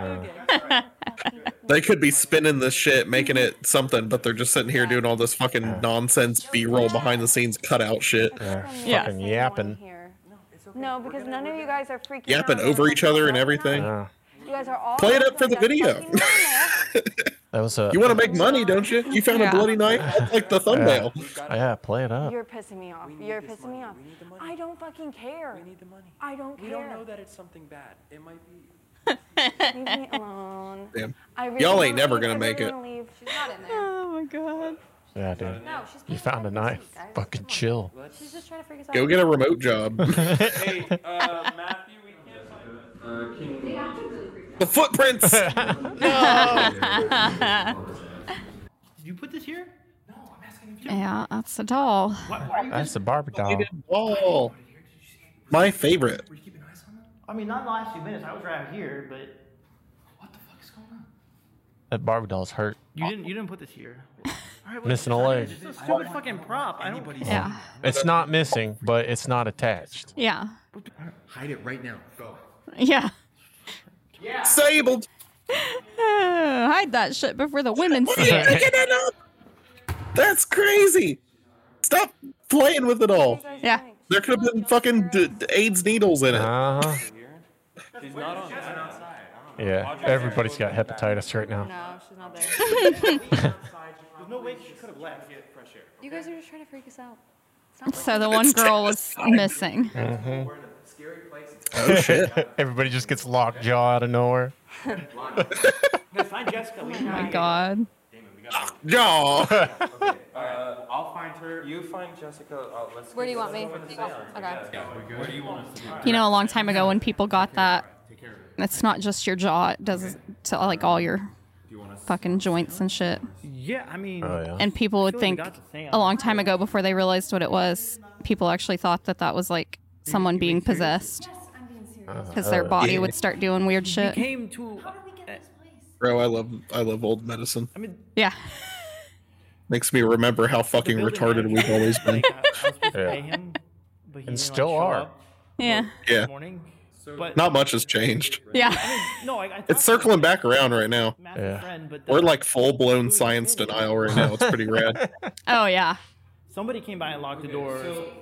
[SPEAKER 9] They could be spinning this shit, making it something, but they're just sitting here doing all this fucking nonsense B-roll behind the scenes cutout shit.
[SPEAKER 4] Yeah,
[SPEAKER 8] Yeah.
[SPEAKER 4] fucking yapping.
[SPEAKER 10] No, because none of you guys are freaking
[SPEAKER 9] Yapping
[SPEAKER 10] out.
[SPEAKER 9] over each other and everything.
[SPEAKER 4] Yeah.
[SPEAKER 10] You guys are all.
[SPEAKER 9] Play it up for the
[SPEAKER 10] fucking
[SPEAKER 9] video.
[SPEAKER 10] normal.
[SPEAKER 4] That was a.
[SPEAKER 9] You want to make money, don't you? You found
[SPEAKER 8] Yeah.
[SPEAKER 9] a bloody knife? That's like the thumbnail.
[SPEAKER 4] Yeah, play it up.
[SPEAKER 10] You're pissing me off. You're pissing me off. I don't fucking care.
[SPEAKER 14] we need the money.
[SPEAKER 10] I don't
[SPEAKER 14] We
[SPEAKER 10] care.
[SPEAKER 14] don't know that it's something bad. It might be.
[SPEAKER 10] Leave me alone.
[SPEAKER 9] Damn.
[SPEAKER 10] I really
[SPEAKER 9] Y'all
[SPEAKER 10] wanna
[SPEAKER 9] ain't never
[SPEAKER 10] leave.
[SPEAKER 9] gonna
[SPEAKER 10] I
[SPEAKER 9] make
[SPEAKER 10] really
[SPEAKER 9] it.
[SPEAKER 10] wanna leave. She's not in there.
[SPEAKER 8] Oh my god.
[SPEAKER 4] Yeah, dude.
[SPEAKER 10] No, she's
[SPEAKER 4] You found a knife. Fucking chill.
[SPEAKER 10] She's just trying to freak us out.
[SPEAKER 9] Go get a remote job.
[SPEAKER 13] Hey, uh, Matthew, we can't find. Uh, King.
[SPEAKER 9] The footprints.
[SPEAKER 15] Did you put this here? No, I'm asking if you.
[SPEAKER 8] Yeah, that's a doll.
[SPEAKER 15] Why, why are you
[SPEAKER 4] That's a Barbie doll.
[SPEAKER 9] Ball. My favorite.
[SPEAKER 15] Were you keeping eyes on them? I mean, not in the last few minutes. I was right here, but what the fuck is going on?
[SPEAKER 4] That Barbie doll's hurt.
[SPEAKER 15] You didn't. You didn't put this here.
[SPEAKER 4] Missing a leg.
[SPEAKER 15] It's a stupid fucking prop. I don't.
[SPEAKER 8] Yeah.
[SPEAKER 4] It's not missing, but it's not attached.
[SPEAKER 8] Yeah.
[SPEAKER 15] Hide it right now. Go.
[SPEAKER 8] Yeah.
[SPEAKER 9] Disabled.
[SPEAKER 8] Hide that shit before the women see
[SPEAKER 9] What are you
[SPEAKER 8] it.
[SPEAKER 9] picking it up? That's crazy. Stop playing with it all.
[SPEAKER 8] Yeah.
[SPEAKER 9] There could have been fucking d- d- AIDS needles in it.
[SPEAKER 4] Uh-huh.
[SPEAKER 13] She's not on.
[SPEAKER 4] Yeah, everybody's got hepatitis right now.
[SPEAKER 16] No, she's not there.
[SPEAKER 15] There's no way she could have left. Fresh air.
[SPEAKER 16] You guys are just trying to freak us out. It's not
[SPEAKER 8] So the one girl was missing.
[SPEAKER 4] Mhm. Oh shit! Everybody just gets lockjaw out of nowhere.
[SPEAKER 15] Find Jessica.
[SPEAKER 8] Oh my god.
[SPEAKER 9] Jaw.
[SPEAKER 14] Uh, I'll find her. You find Jessica. Uh, let's
[SPEAKER 16] Where do you want me?
[SPEAKER 14] Okay.
[SPEAKER 16] Okay.
[SPEAKER 14] Where do you want us to do?
[SPEAKER 8] You know, a long time ago when people got that, it's not just your jaw, it does to like all your fucking joints and shit.
[SPEAKER 15] Yeah, I mean.
[SPEAKER 8] And people would
[SPEAKER 15] I feel like
[SPEAKER 8] think
[SPEAKER 15] we got the thing
[SPEAKER 8] a long time ago before they realized what it was, people actually thought that that was like someone being possessed. Because their
[SPEAKER 9] Uh,
[SPEAKER 8] body
[SPEAKER 9] yeah.
[SPEAKER 8] would start doing weird
[SPEAKER 15] We
[SPEAKER 8] shit.
[SPEAKER 15] came to.
[SPEAKER 9] Bro, I love I love old medicine.
[SPEAKER 15] I mean,
[SPEAKER 8] Yeah.
[SPEAKER 9] Makes me remember how fucking retarded we've always been.
[SPEAKER 15] Yeah.
[SPEAKER 9] And still are.
[SPEAKER 8] Yeah.
[SPEAKER 9] Yeah.
[SPEAKER 15] But
[SPEAKER 9] Not much has changed.
[SPEAKER 8] Yeah.
[SPEAKER 15] no, I, I
[SPEAKER 9] It's circling back around right now.
[SPEAKER 15] Yeah. friend, but
[SPEAKER 9] We're like full blown science denial right now. It's pretty rad.
[SPEAKER 8] Oh yeah.
[SPEAKER 15] somebody came by and locked the door.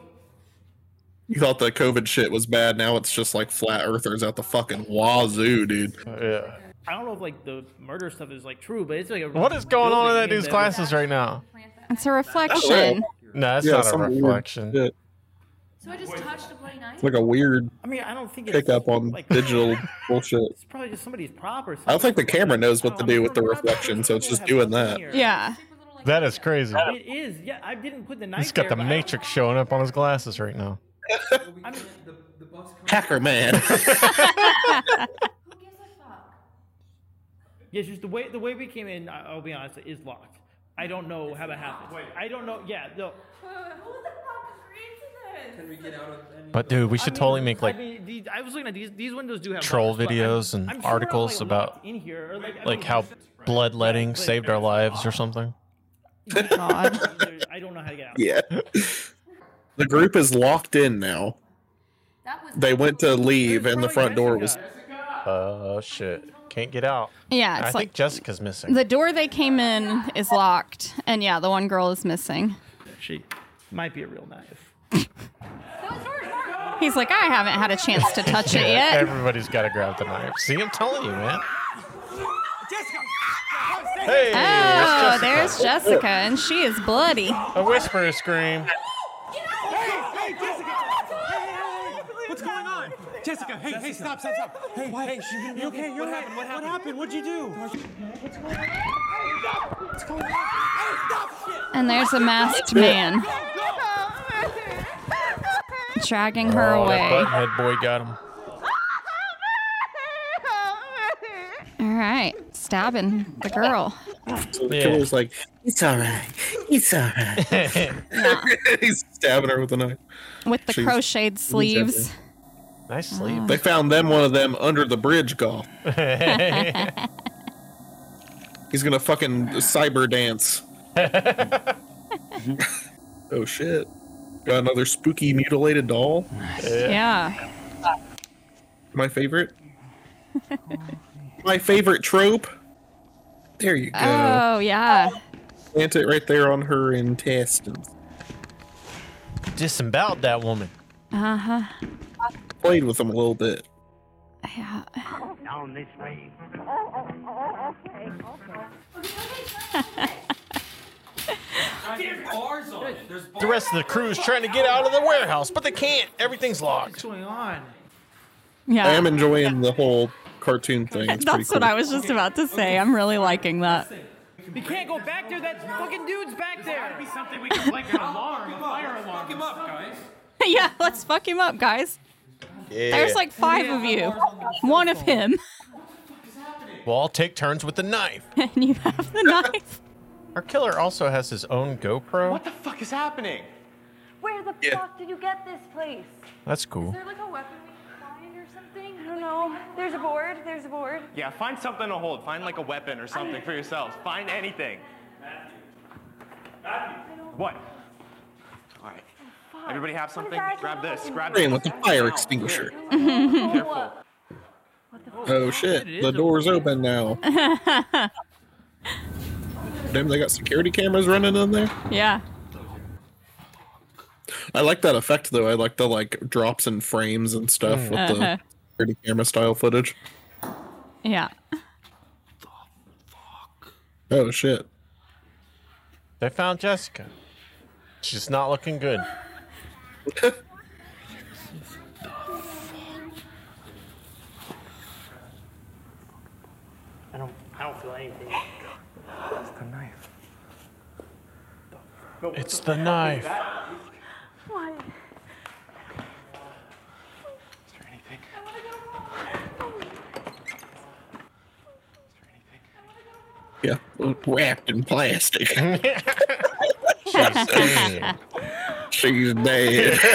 [SPEAKER 9] You thought the COVID shit was bad. Now it's just like flat earthers out the fucking wazoo, dude.
[SPEAKER 4] Yeah.
[SPEAKER 15] I don't know if like the murder stuff is like true, but it's like a
[SPEAKER 4] What is going on in that
[SPEAKER 15] building
[SPEAKER 4] dude's
[SPEAKER 15] that-
[SPEAKER 4] glasses right now?
[SPEAKER 8] It's a reflection.
[SPEAKER 4] No, that's
[SPEAKER 9] Yeah,
[SPEAKER 4] not a
[SPEAKER 9] some weird
[SPEAKER 4] reflection.
[SPEAKER 9] shit.
[SPEAKER 16] So I just touched a bloody knife?
[SPEAKER 9] It's like a weird
[SPEAKER 15] I mean, I don't think it's
[SPEAKER 9] pickup on
[SPEAKER 15] like
[SPEAKER 9] digital bullshit.
[SPEAKER 15] it's probably just somebody's prop or something.
[SPEAKER 9] I don't think the camera knows what to do with the reflection, so it's just doing that.
[SPEAKER 8] Yeah.
[SPEAKER 4] That is crazy.
[SPEAKER 15] It is. Yeah, I didn't put the knife
[SPEAKER 4] He's got
[SPEAKER 15] there,
[SPEAKER 4] the
[SPEAKER 15] but I-
[SPEAKER 4] Matrix showing up on his glasses right now.
[SPEAKER 15] I mean,
[SPEAKER 9] Hacker man.
[SPEAKER 15] yeah, it's just the way the way we came in. I- I'll be honest, it is locked. I don't know how that happened. I don't know. Yeah, no.
[SPEAKER 14] Can we get out of any
[SPEAKER 4] But dude, we should totally make like
[SPEAKER 15] I mean, these, I was looking at these. These windows do have
[SPEAKER 4] troll
[SPEAKER 15] locks, but I'm-
[SPEAKER 4] videos and
[SPEAKER 15] I'm sure I'm,
[SPEAKER 4] articles
[SPEAKER 15] like,
[SPEAKER 4] about
[SPEAKER 15] locked in here, or, like, I
[SPEAKER 4] like
[SPEAKER 15] mean,
[SPEAKER 4] how bloodletting saved our lives or something.
[SPEAKER 8] God.
[SPEAKER 15] I don't know how to get out.
[SPEAKER 9] Yeah. The group is locked in now. They went to leave, and the front door was.
[SPEAKER 4] Oh shit! Can't get out.
[SPEAKER 8] Yeah, it's
[SPEAKER 4] I
[SPEAKER 8] like
[SPEAKER 4] think Jessica's missing.
[SPEAKER 8] the door they came in is locked, and yeah, the one girl is missing.
[SPEAKER 15] She might be a real knife.
[SPEAKER 8] He's like, I haven't had a chance to touch it
[SPEAKER 4] Yeah,
[SPEAKER 8] yet.
[SPEAKER 4] Everybody's got to grab the knife. See, I'm telling you, man.
[SPEAKER 15] Jessica.
[SPEAKER 4] Hey,
[SPEAKER 8] Oh,
[SPEAKER 4] it's Jessica.
[SPEAKER 8] there's Jessica, and she is bloody.
[SPEAKER 4] A whisperer scream.
[SPEAKER 7] Hey, Jessica! What's going on? Jessica, hey, hey, stop, stop, stop. Hey, hey, you okay? You're okay. What happened? What happened? What'd you do? What's going on? What's going on? Hey, stop!
[SPEAKER 8] And there's a masked man dragging her
[SPEAKER 4] Oh,
[SPEAKER 8] away.
[SPEAKER 4] that buttonhead boy got him.
[SPEAKER 8] All right, stabbing the girl.
[SPEAKER 9] So the
[SPEAKER 4] Yeah.
[SPEAKER 9] killer's like, it's all right. It's all right.
[SPEAKER 8] Yeah.
[SPEAKER 9] He's stabbing her with a knife.
[SPEAKER 8] With the
[SPEAKER 9] She's-
[SPEAKER 8] crocheted sleeves.
[SPEAKER 4] Nice sleeve.
[SPEAKER 9] They found them one of them under the bridge golf. He's gonna fucking cyber dance. Oh shit. Got another spooky mutilated doll.
[SPEAKER 8] Yeah.
[SPEAKER 9] My favorite. My favorite trope. There you go.
[SPEAKER 8] Oh, yeah.
[SPEAKER 9] Plant it right there on her intestines.
[SPEAKER 4] Disemboweled that woman.
[SPEAKER 8] Uh huh.
[SPEAKER 9] Played with them a little bit.
[SPEAKER 8] Yeah.
[SPEAKER 7] Down this way. There's bars on it. There's bars.
[SPEAKER 4] The rest of the crew's trying to get out of the warehouse, but they can't. Everything's locked.
[SPEAKER 15] What's going on?
[SPEAKER 8] Yeah.
[SPEAKER 9] I am enjoying the whole cartoon thing. It's pretty
[SPEAKER 8] That's
[SPEAKER 9] cool.
[SPEAKER 8] what I was just about to say. I'm really liking that.
[SPEAKER 15] We can't go back there. That fucking dude's back there.
[SPEAKER 7] There's gotta be something we can like an alarm, a fire alarm. Fuck him up, guys.
[SPEAKER 8] Yeah, let's fuck him up, guys.
[SPEAKER 4] Yeah.
[SPEAKER 8] There's like five of you. One of him.
[SPEAKER 4] We'll all take turns with the knife.
[SPEAKER 8] And you have the knife.
[SPEAKER 4] Our killer also has his own GoPro.
[SPEAKER 14] What the fuck is happening?
[SPEAKER 16] Where the
[SPEAKER 9] Yeah.
[SPEAKER 16] fuck did you get this place?
[SPEAKER 4] That's
[SPEAKER 16] Is
[SPEAKER 4] cool.
[SPEAKER 16] there like a weapon we can find or something? I don't know. There's a board. There's a board.
[SPEAKER 14] Yeah, find something to hold. Find like a weapon or something for yourselves. Find anything. What? All right. Everybody have something? Grab this. Grab
[SPEAKER 9] Rain
[SPEAKER 14] this.
[SPEAKER 9] with the fire extinguisher.
[SPEAKER 14] Careful.
[SPEAKER 9] Oh shit, the door's open now. Damn, they got security cameras running in there?
[SPEAKER 8] Yeah.
[SPEAKER 9] I like that effect though. I like the like drops and frames and stuff with
[SPEAKER 8] Uh-huh.
[SPEAKER 9] the security camera style footage.
[SPEAKER 8] Yeah.
[SPEAKER 9] Oh shit.
[SPEAKER 4] They found Jessica. She's not looking good.
[SPEAKER 15] I don't. I don't feel anything.
[SPEAKER 14] It's the knife.
[SPEAKER 4] It's the knife.
[SPEAKER 16] Why?
[SPEAKER 14] Is there anything?
[SPEAKER 9] Yeah, wrapped in plastic.
[SPEAKER 4] She's dead.
[SPEAKER 9] She's dead.
[SPEAKER 16] Just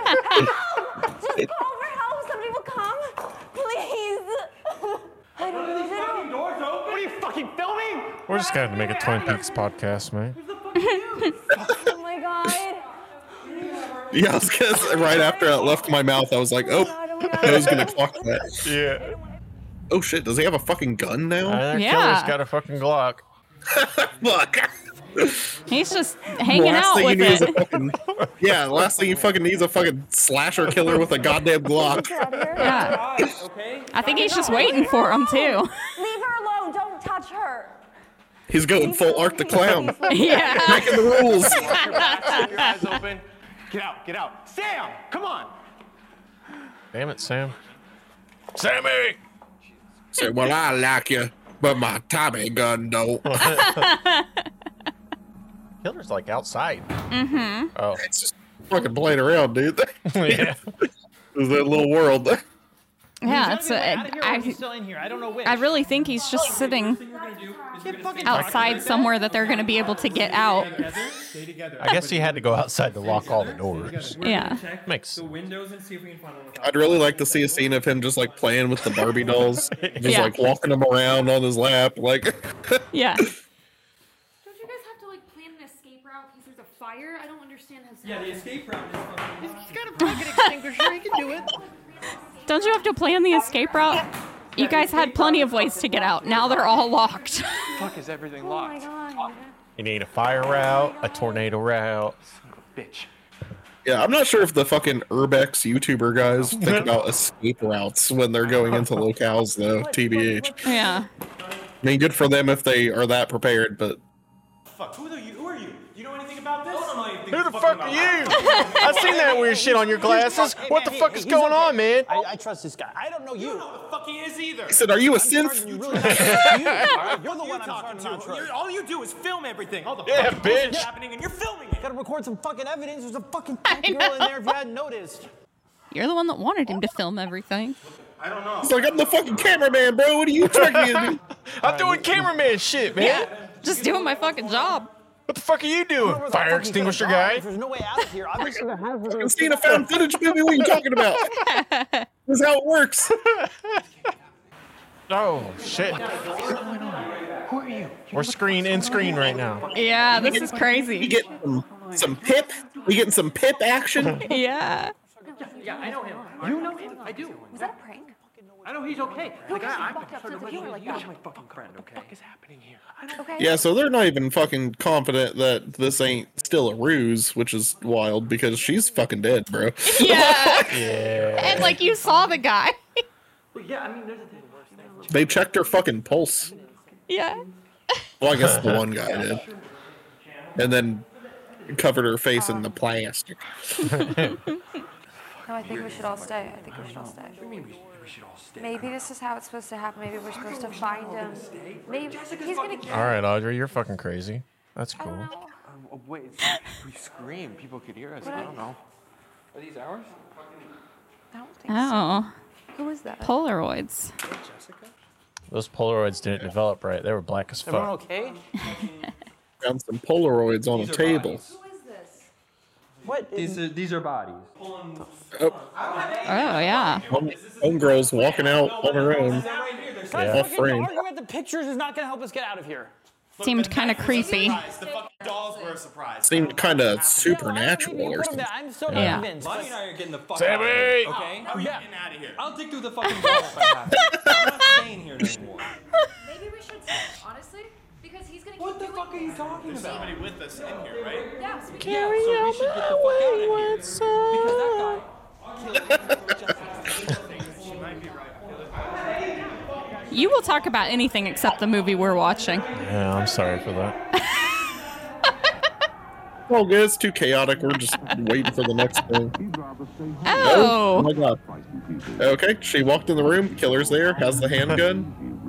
[SPEAKER 16] call for help. Somebody will come. Please. Wait,
[SPEAKER 14] Are these fucking doors open? What are you fucking filming?
[SPEAKER 4] We're just gonna make a Twin Peaks podcast, man.
[SPEAKER 16] Oh my god.
[SPEAKER 9] Yeah, I was gonna say, right after it left my mouth, I was like, oh, I was gonna talk that.
[SPEAKER 4] Yeah.
[SPEAKER 9] Oh shit, does he have a fucking gun now?
[SPEAKER 4] Uh,
[SPEAKER 8] Yeah.
[SPEAKER 4] Killer's got a fucking Glock.
[SPEAKER 9] Fuck.
[SPEAKER 8] He's just hanging
[SPEAKER 9] last
[SPEAKER 8] out
[SPEAKER 9] thing
[SPEAKER 8] with
[SPEAKER 9] you need is a
[SPEAKER 8] it.
[SPEAKER 9] fucking, yeah, the last thing you fucking need is a fucking slasher killer with a goddamn Glock.
[SPEAKER 8] Yeah. I think he's just waiting for him too.
[SPEAKER 16] Leave her alone. Don't touch her.
[SPEAKER 9] He's going full Art the Clown.
[SPEAKER 8] Yeah.
[SPEAKER 9] Breaking the rules.
[SPEAKER 14] Keep your eyes open. Get out. Get out. Sam, come on.
[SPEAKER 4] Damn it, Sam. Sammy!
[SPEAKER 9] Say, well, I like you, but my Tommy gun don't.
[SPEAKER 4] Killer's like outside.
[SPEAKER 8] Mm-hmm.
[SPEAKER 4] Oh.
[SPEAKER 9] It's just fucking playing around, dude.
[SPEAKER 4] Yeah.
[SPEAKER 9] There's that little world.
[SPEAKER 8] Yeah, it's a,
[SPEAKER 15] Out of here, or
[SPEAKER 8] I,
[SPEAKER 15] is he still in here? I don't know which.
[SPEAKER 8] I really think he's just sitting outside somewhere that they're going to be able to get out.
[SPEAKER 15] Stay together.
[SPEAKER 4] I guess he had to go outside to lock all the doors.
[SPEAKER 8] Yeah.
[SPEAKER 4] Makes
[SPEAKER 15] The windows and see if we can find one.
[SPEAKER 9] I'd really like to see a scene of him just like playing with the Barbie dolls, just
[SPEAKER 8] Yeah.
[SPEAKER 9] like walking them around on his lap, like.
[SPEAKER 8] Yeah.
[SPEAKER 17] Don't you guys have to like plan an escape route because there's a fire? I don't understand how.
[SPEAKER 15] Yeah, the escape route is fucking.
[SPEAKER 17] He's got a bucket extinguisher. He can do it.
[SPEAKER 8] Don't you have to plan the escape route? You guys had plenty of ways to get out. Now they're all locked.
[SPEAKER 14] Fuck, is everything
[SPEAKER 16] Oh my
[SPEAKER 14] locked?
[SPEAKER 16] god.
[SPEAKER 4] You need a fire route, a tornado route.
[SPEAKER 14] Bitch.
[SPEAKER 9] Yeah, I'm not sure if the fucking Urbex YouTuber guys think about escape routes when they're going into locales, though. T B H.
[SPEAKER 8] Yeah.
[SPEAKER 9] I mean, good for them if they are that prepared, but
[SPEAKER 15] Fuck. Who are you? Who are you? You know anything about this? I don't know anything.
[SPEAKER 4] Who the fuck are you? I seen that weird shit on your glasses. What the fuck is going on, man?
[SPEAKER 7] I, I trust this guy. I don't know you.
[SPEAKER 15] You don't know who the fuck he is either.
[SPEAKER 9] I said, are you a synth?
[SPEAKER 7] You really not trust you. You're the
[SPEAKER 15] You
[SPEAKER 7] one I'm
[SPEAKER 15] talking
[SPEAKER 7] trying to not
[SPEAKER 15] to? You're-
[SPEAKER 7] trust.
[SPEAKER 15] All you do is film everything. All the
[SPEAKER 4] Yeah,
[SPEAKER 15] fucking bullshit's
[SPEAKER 4] bitch.
[SPEAKER 15] happening, and you're filming it.
[SPEAKER 7] Gotta record some fucking evidence. There's a fucking girl in there if you hadn't noticed.
[SPEAKER 8] You're the one that wanted him to film everything.
[SPEAKER 14] I don't know.
[SPEAKER 9] It's like, I'm the fucking cameraman, bro. What are you trying to do?
[SPEAKER 4] I'm doing cameraman shit, man.
[SPEAKER 8] Yeah. Just doing my fucking job.
[SPEAKER 4] What the fuck are you doing, fire extinguisher guy?
[SPEAKER 7] There's no way out of here. Obviously, there has
[SPEAKER 9] I've seen a found footage movie. What are you talking about? This is how it works.
[SPEAKER 4] Oh shit.
[SPEAKER 14] Who are you?
[SPEAKER 4] We're screen in screen right now.
[SPEAKER 8] Yeah, this is
[SPEAKER 9] We
[SPEAKER 8] crazy.
[SPEAKER 9] get some, some pip. We getting some pip action.
[SPEAKER 8] Yeah.
[SPEAKER 15] Yeah, I know him. You know him? I do.
[SPEAKER 16] Was that a prank?
[SPEAKER 15] I know he's okay.
[SPEAKER 16] Who
[SPEAKER 15] The guy
[SPEAKER 16] just
[SPEAKER 15] I'm
[SPEAKER 16] walked up
[SPEAKER 15] sort of
[SPEAKER 16] to the door like
[SPEAKER 15] He's
[SPEAKER 16] that?
[SPEAKER 15] my fucking friend, okay? What is happening here?
[SPEAKER 16] Okay.
[SPEAKER 9] Yeah, so they're not even fucking confident that this ain't still a ruse, which is wild because she's fucking dead, bro.
[SPEAKER 8] Yeah.
[SPEAKER 4] Yeah.
[SPEAKER 8] And like you saw the guy.
[SPEAKER 15] Well, yeah, I mean, there's a worse thing.
[SPEAKER 9] They checked her fucking pulse.
[SPEAKER 8] Yeah.
[SPEAKER 9] Well, I guess the one guy did. And then covered her face in the plastic.
[SPEAKER 10] No, I think we should all stay. I think we should all stay.
[SPEAKER 14] What do you mean we, we should all stay?
[SPEAKER 10] Maybe this is how it's supposed to happen. Maybe we're supposed to find him. Maybe he's gonna.
[SPEAKER 4] All right, Audrey, you're fucking crazy. That's cool.
[SPEAKER 14] Um, oh, wait, if we scream, people could hear us. I don't know. Are these ours?
[SPEAKER 10] I don't think
[SPEAKER 8] Oh.
[SPEAKER 10] so. Who is that?
[SPEAKER 8] Polaroids.
[SPEAKER 4] Those Polaroids didn't develop right. They were black as
[SPEAKER 7] Everyone
[SPEAKER 4] fuck.
[SPEAKER 7] okay?
[SPEAKER 9] Found some Polaroids on a table.
[SPEAKER 7] What?
[SPEAKER 13] These are these are bodies.
[SPEAKER 9] Oh,
[SPEAKER 8] Oh yeah.
[SPEAKER 9] home, homegirl's walking out on her own.
[SPEAKER 7] Guys,
[SPEAKER 9] Yeah. Off
[SPEAKER 7] fucking
[SPEAKER 9] frame.
[SPEAKER 7] arguing with the pictures is not gonna help us get out of here.
[SPEAKER 8] Seemed kind of creepy.
[SPEAKER 14] The fucking dolls were a surprise.
[SPEAKER 9] Seemed kind of supernatural or something.
[SPEAKER 7] I'm so
[SPEAKER 8] Yeah.
[SPEAKER 7] convinced. Bonnie and I are getting the fuck
[SPEAKER 4] Sammy!
[SPEAKER 7] out of here. Okay?
[SPEAKER 14] How are you getting out of here?
[SPEAKER 7] I'll dig through the fucking wall if I have to. I'm not staying here anymore.
[SPEAKER 17] Maybe we should stay, honestly, because he's gonna
[SPEAKER 7] What
[SPEAKER 17] keep
[SPEAKER 7] the
[SPEAKER 17] doing
[SPEAKER 7] fuck are you
[SPEAKER 17] this.
[SPEAKER 7] talking
[SPEAKER 14] There's
[SPEAKER 7] about?
[SPEAKER 14] somebody with us in here, right?
[SPEAKER 17] Yeah, so we can
[SPEAKER 7] Yeah, so we should get the fuck out of here. Because that guy killed
[SPEAKER 14] She might be right.
[SPEAKER 8] You will talk about anything except the movie we're watching.
[SPEAKER 4] Yeah, I'm sorry for that.
[SPEAKER 9] Oh, good. It's too chaotic. We're just waiting for the next thing.
[SPEAKER 8] Oh.
[SPEAKER 9] Oh my god. Okay, she walked in the room. Killer's there. Has the handgun.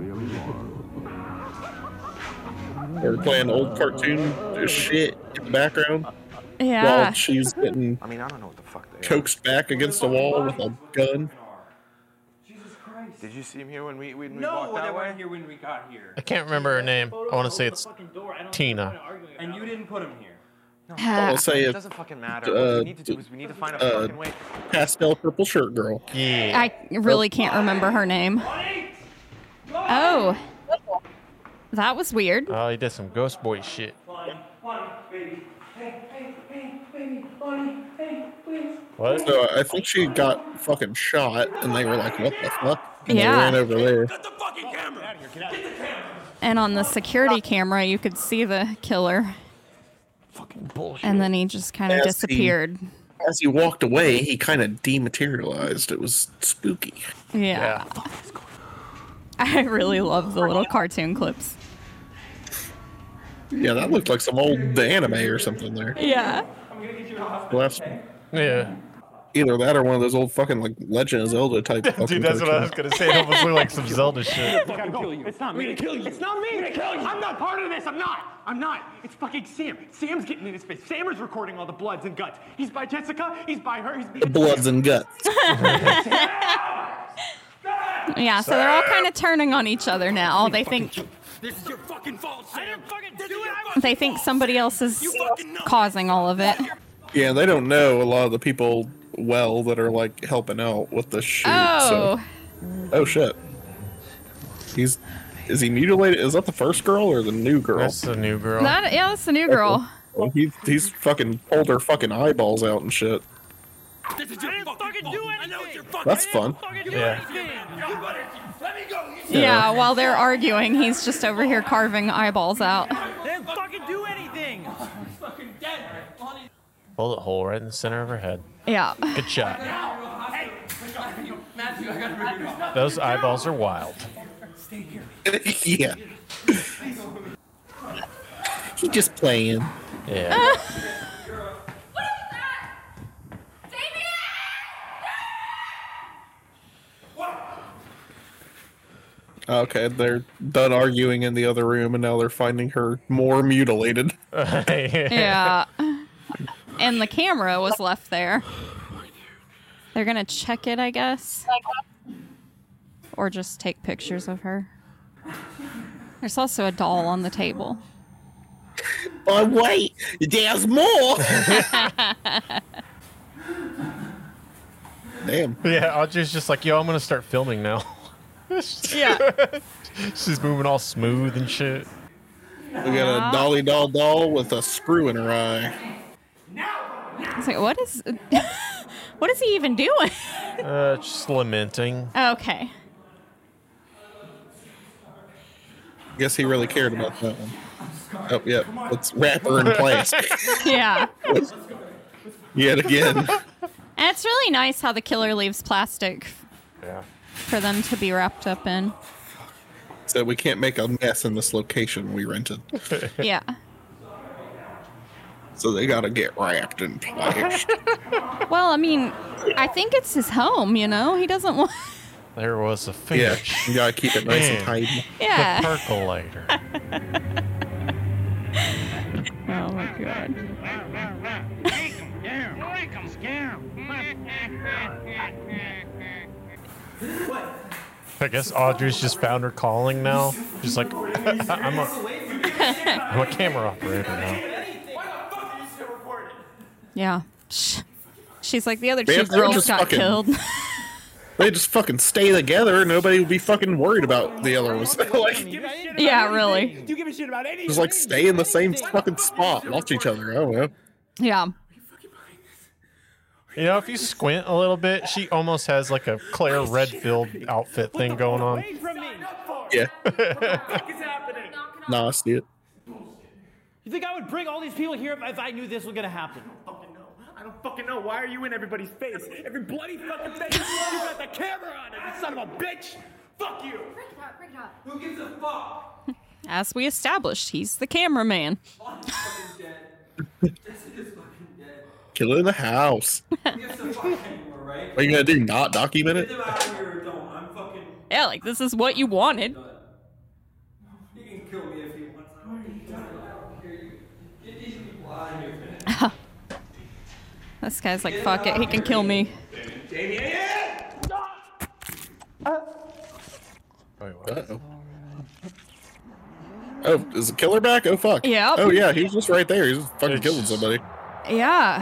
[SPEAKER 9] We're playing old cartoon shit in the background.
[SPEAKER 8] Yeah.
[SPEAKER 9] While she's getting
[SPEAKER 12] I mean, I don't know what the fuck they
[SPEAKER 9] coaxed back against a wall with a gun.
[SPEAKER 12] Did you see him here when we when we
[SPEAKER 7] No,
[SPEAKER 12] walked
[SPEAKER 7] they
[SPEAKER 12] that way?
[SPEAKER 7] weren't here when we got here.
[SPEAKER 4] I can't remember her name. I want to say it's Tina.
[SPEAKER 7] And you didn't put him here.
[SPEAKER 9] I'll say
[SPEAKER 12] it
[SPEAKER 9] it.
[SPEAKER 12] doesn't fucking matter.
[SPEAKER 9] Uh,
[SPEAKER 12] what we need to do is we need to find a
[SPEAKER 9] uh,
[SPEAKER 12] fucking way.
[SPEAKER 9] pastel purple shirt girl.
[SPEAKER 4] Yeah.
[SPEAKER 8] I really can't remember her name. Oh. That was weird.
[SPEAKER 4] Oh, he did some Ghost Boy shit. What?
[SPEAKER 9] So I think she got fucking shot, and they were like, "What the fuck?" And
[SPEAKER 8] Yeah.
[SPEAKER 9] they ran over there.
[SPEAKER 8] And on the security camera, you could see the killer.
[SPEAKER 4] Fucking bullshit.
[SPEAKER 8] And then he just kind of
[SPEAKER 9] As he-
[SPEAKER 8] disappeared.
[SPEAKER 9] As he walked away, he kind of dematerialized. It was spooky.
[SPEAKER 8] Yeah. I really love the little cartoon clips.
[SPEAKER 9] Yeah, that looked like some old anime or something there.
[SPEAKER 8] Yeah.
[SPEAKER 9] Last,
[SPEAKER 4] Yeah.
[SPEAKER 9] either that or one of those old fucking like Legend of Zelda type.
[SPEAKER 4] Dude, that's what I was gonna say. It almost looked like some Zelda shit.
[SPEAKER 7] Fucking kill you. It's not me to kill you. It's not me to kill you. I'm not part of this. I'm not. I'm not. It's fucking Sam. Sam's getting in his face. Sam is recording all the bloods and guts. He's by Jessica. He's by her. He's
[SPEAKER 9] The bloods and guts.
[SPEAKER 8] Yeah, so they're all kind of turning on each other now. They think
[SPEAKER 7] This is your fucking fault, Sam. I didn't fucking do it.
[SPEAKER 8] they think somebody else is causing all of it.
[SPEAKER 9] Yeah, they don't know a lot of the people well that are like helping out with the shoot.
[SPEAKER 8] Oh.
[SPEAKER 9] So. Oh shit. He's is he mutilated? Is that the first girl or the new girl?
[SPEAKER 4] That's the new girl.
[SPEAKER 8] That, yeah, that's the new girl.
[SPEAKER 9] Well, he, he's fucking pulled her fucking eyeballs out and shit.
[SPEAKER 7] This is your fucking do anything. I know it's your fucking
[SPEAKER 9] That's fun.
[SPEAKER 4] Yeah.
[SPEAKER 7] Let me go.
[SPEAKER 8] Yeah, while they're arguing, he's just over here carving eyeballs out.
[SPEAKER 7] They didn't fucking do anything. Fucking dead.
[SPEAKER 4] Bullet hole right in the center of her head.
[SPEAKER 8] Yeah.
[SPEAKER 4] Good shot.
[SPEAKER 7] Hey, Matthew, I gotta bring you up.
[SPEAKER 4] Those eyeballs are wild.
[SPEAKER 7] Stay here.
[SPEAKER 9] Yeah. He just playing.
[SPEAKER 4] Yeah.
[SPEAKER 9] Okay, they're done arguing in the other room, and now they're finding her more mutilated.
[SPEAKER 8] Yeah. And the camera was left there. They're gonna check it, I guess. Or just take pictures of her. There's also a doll on the table.
[SPEAKER 9] But wait, there's more! Damn.
[SPEAKER 4] Yeah, Audrey's just like, yo, I'm gonna start filming now.
[SPEAKER 8] Yeah.
[SPEAKER 4] She's moving all smooth and shit.
[SPEAKER 9] We got a dolly doll doll with a screw in her eye.
[SPEAKER 8] I was like, what is what is he even doing?
[SPEAKER 4] Uh, just lamenting.
[SPEAKER 8] Okay.
[SPEAKER 9] Guess he really cared about that one. Oh, yeah. Let's wrap her in plastic.
[SPEAKER 8] Yeah.
[SPEAKER 9] Yet again.
[SPEAKER 8] And it's really nice how the killer leaves plastic
[SPEAKER 4] Yeah.
[SPEAKER 8] for them to be wrapped up in.
[SPEAKER 9] So we can't make a mess in this location we rented.
[SPEAKER 8] Yeah.
[SPEAKER 9] So they gotta get wrapped in plastic.
[SPEAKER 8] Well, I mean, I think it's his home, you know? He doesn't want...
[SPEAKER 4] There was a
[SPEAKER 9] Yeah,
[SPEAKER 4] fish.
[SPEAKER 9] you gotta keep it nice and
[SPEAKER 4] Man,
[SPEAKER 9] tidy.
[SPEAKER 8] Yeah.
[SPEAKER 4] The percolator.
[SPEAKER 8] Oh my god.
[SPEAKER 4] I guess Audrey's just found her calling now. She's like, I'm a, I'm a camera operator now.
[SPEAKER 8] Yeah. Shh. She's like, the other
[SPEAKER 9] Man,
[SPEAKER 8] two
[SPEAKER 9] they were
[SPEAKER 8] girls
[SPEAKER 9] just
[SPEAKER 8] got
[SPEAKER 9] fucking-
[SPEAKER 8] killed.
[SPEAKER 9] They just fucking stay together. Nobody would be fucking worried about the other ones. Like,
[SPEAKER 8] Yeah, really.
[SPEAKER 15] Do you give a shit about anything?
[SPEAKER 9] just like stay in the same fucking spot, watch each other. I don't know.
[SPEAKER 8] Yeah.
[SPEAKER 4] You know, if you squint a little bit, she almost has like a Claire Redfield outfit thing going on.
[SPEAKER 9] Yeah.
[SPEAKER 15] What the fuck is happening?
[SPEAKER 9] Nah, I see it.
[SPEAKER 15] You think I would bring all these people here if, if I knew this was gonna happen? I don't fucking know. I don't fucking know. Why are you in everybody's face? Every bloody fucking face. You got the camera on it, you son of a bitch. Fuck you.
[SPEAKER 17] Break it up, break it up.
[SPEAKER 15] Who gives a fuck?
[SPEAKER 8] As we established, he's the cameraman.
[SPEAKER 15] I'm fucking dead. This is fucking dead.
[SPEAKER 9] Kill it in the house.
[SPEAKER 15] Who gives a fuck anymore, right?
[SPEAKER 9] What are you gonna do? Not document it?
[SPEAKER 15] Get them out of here or don't. I'm fucking.
[SPEAKER 8] Yeah, like this is what you wanted.
[SPEAKER 15] He can kill me if he wants. I don't care. Get these people out of here.
[SPEAKER 8] This guy's like, fuck it, he can kill me.
[SPEAKER 15] Damien!
[SPEAKER 9] Uh-oh. Oh, is the killer back? Oh, fuck.
[SPEAKER 8] Yep.
[SPEAKER 9] Oh, yeah, he was just right there. He was fucking killing somebody.
[SPEAKER 8] Yeah.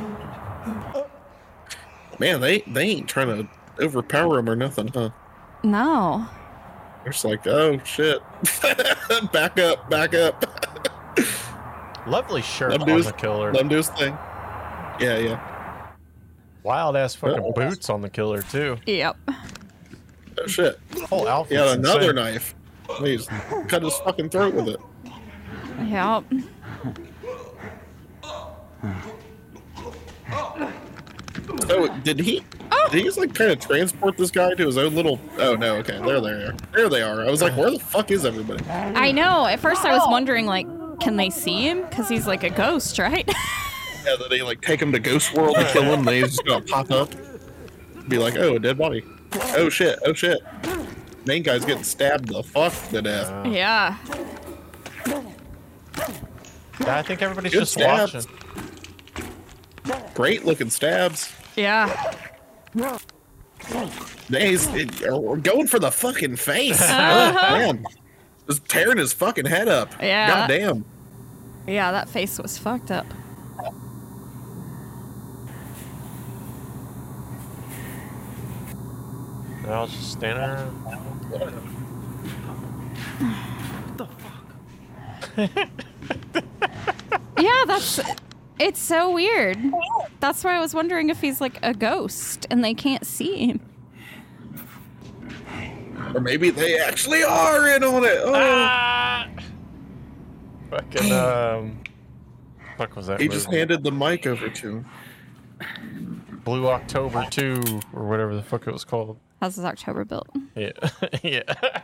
[SPEAKER 9] Man, they, they ain't trying to overpower him or nothing, huh?
[SPEAKER 8] No.
[SPEAKER 9] They're just like, oh, shit. Back up, back up.
[SPEAKER 4] Lovely shirt
[SPEAKER 9] Let him
[SPEAKER 4] on
[SPEAKER 9] do his,
[SPEAKER 4] the killer.
[SPEAKER 9] let him do his thing. Yeah, yeah.
[SPEAKER 4] Wild ass fucking
[SPEAKER 9] Oh.
[SPEAKER 4] boots on the killer too.
[SPEAKER 8] Yep.
[SPEAKER 9] Oh, shit.
[SPEAKER 4] Whole outfit's
[SPEAKER 9] He had another
[SPEAKER 4] insane.
[SPEAKER 9] knife. Please, cut his fucking throat with it.
[SPEAKER 8] Yep.
[SPEAKER 9] So, did he, did he just, like, kind of transport this guy to his own little... Oh, no, okay, there they are. There they are. I was like, where the fuck is everybody?
[SPEAKER 8] I know. At first I was wondering, like, can they see him? Because he's like a ghost, right?
[SPEAKER 9] Yeah, that they, like, take him to Ghost World to kill him, and he's just gonna pop up. Be like, oh, a dead body. Oh, shit, oh, shit. Main guy's getting stabbed the fuck to death.
[SPEAKER 8] Yeah.
[SPEAKER 4] Yeah, I think everybody's
[SPEAKER 9] Good
[SPEAKER 4] just
[SPEAKER 9] stabs.
[SPEAKER 4] watching.
[SPEAKER 9] Great looking stabs.
[SPEAKER 8] Yeah.
[SPEAKER 9] He's we're going for the fucking face.
[SPEAKER 8] Uh-huh.
[SPEAKER 9] Man, just tearing his fucking head up.
[SPEAKER 8] Yeah.
[SPEAKER 9] Goddamn.
[SPEAKER 8] Yeah, that face was fucked up.
[SPEAKER 4] They're all just standing around.
[SPEAKER 8] Yeah, that's... It's so weird. That's why I was wondering if he's like a ghost and they can't see him.
[SPEAKER 9] Or maybe they actually are in on it. Oh.
[SPEAKER 4] Ah! Fucking, um... fuck was that
[SPEAKER 9] He
[SPEAKER 4] movie?
[SPEAKER 9] just handed the mic over to him.
[SPEAKER 4] Blue October two, or whatever the fuck it was called.
[SPEAKER 8] How's his October built?
[SPEAKER 4] Yeah. Yeah.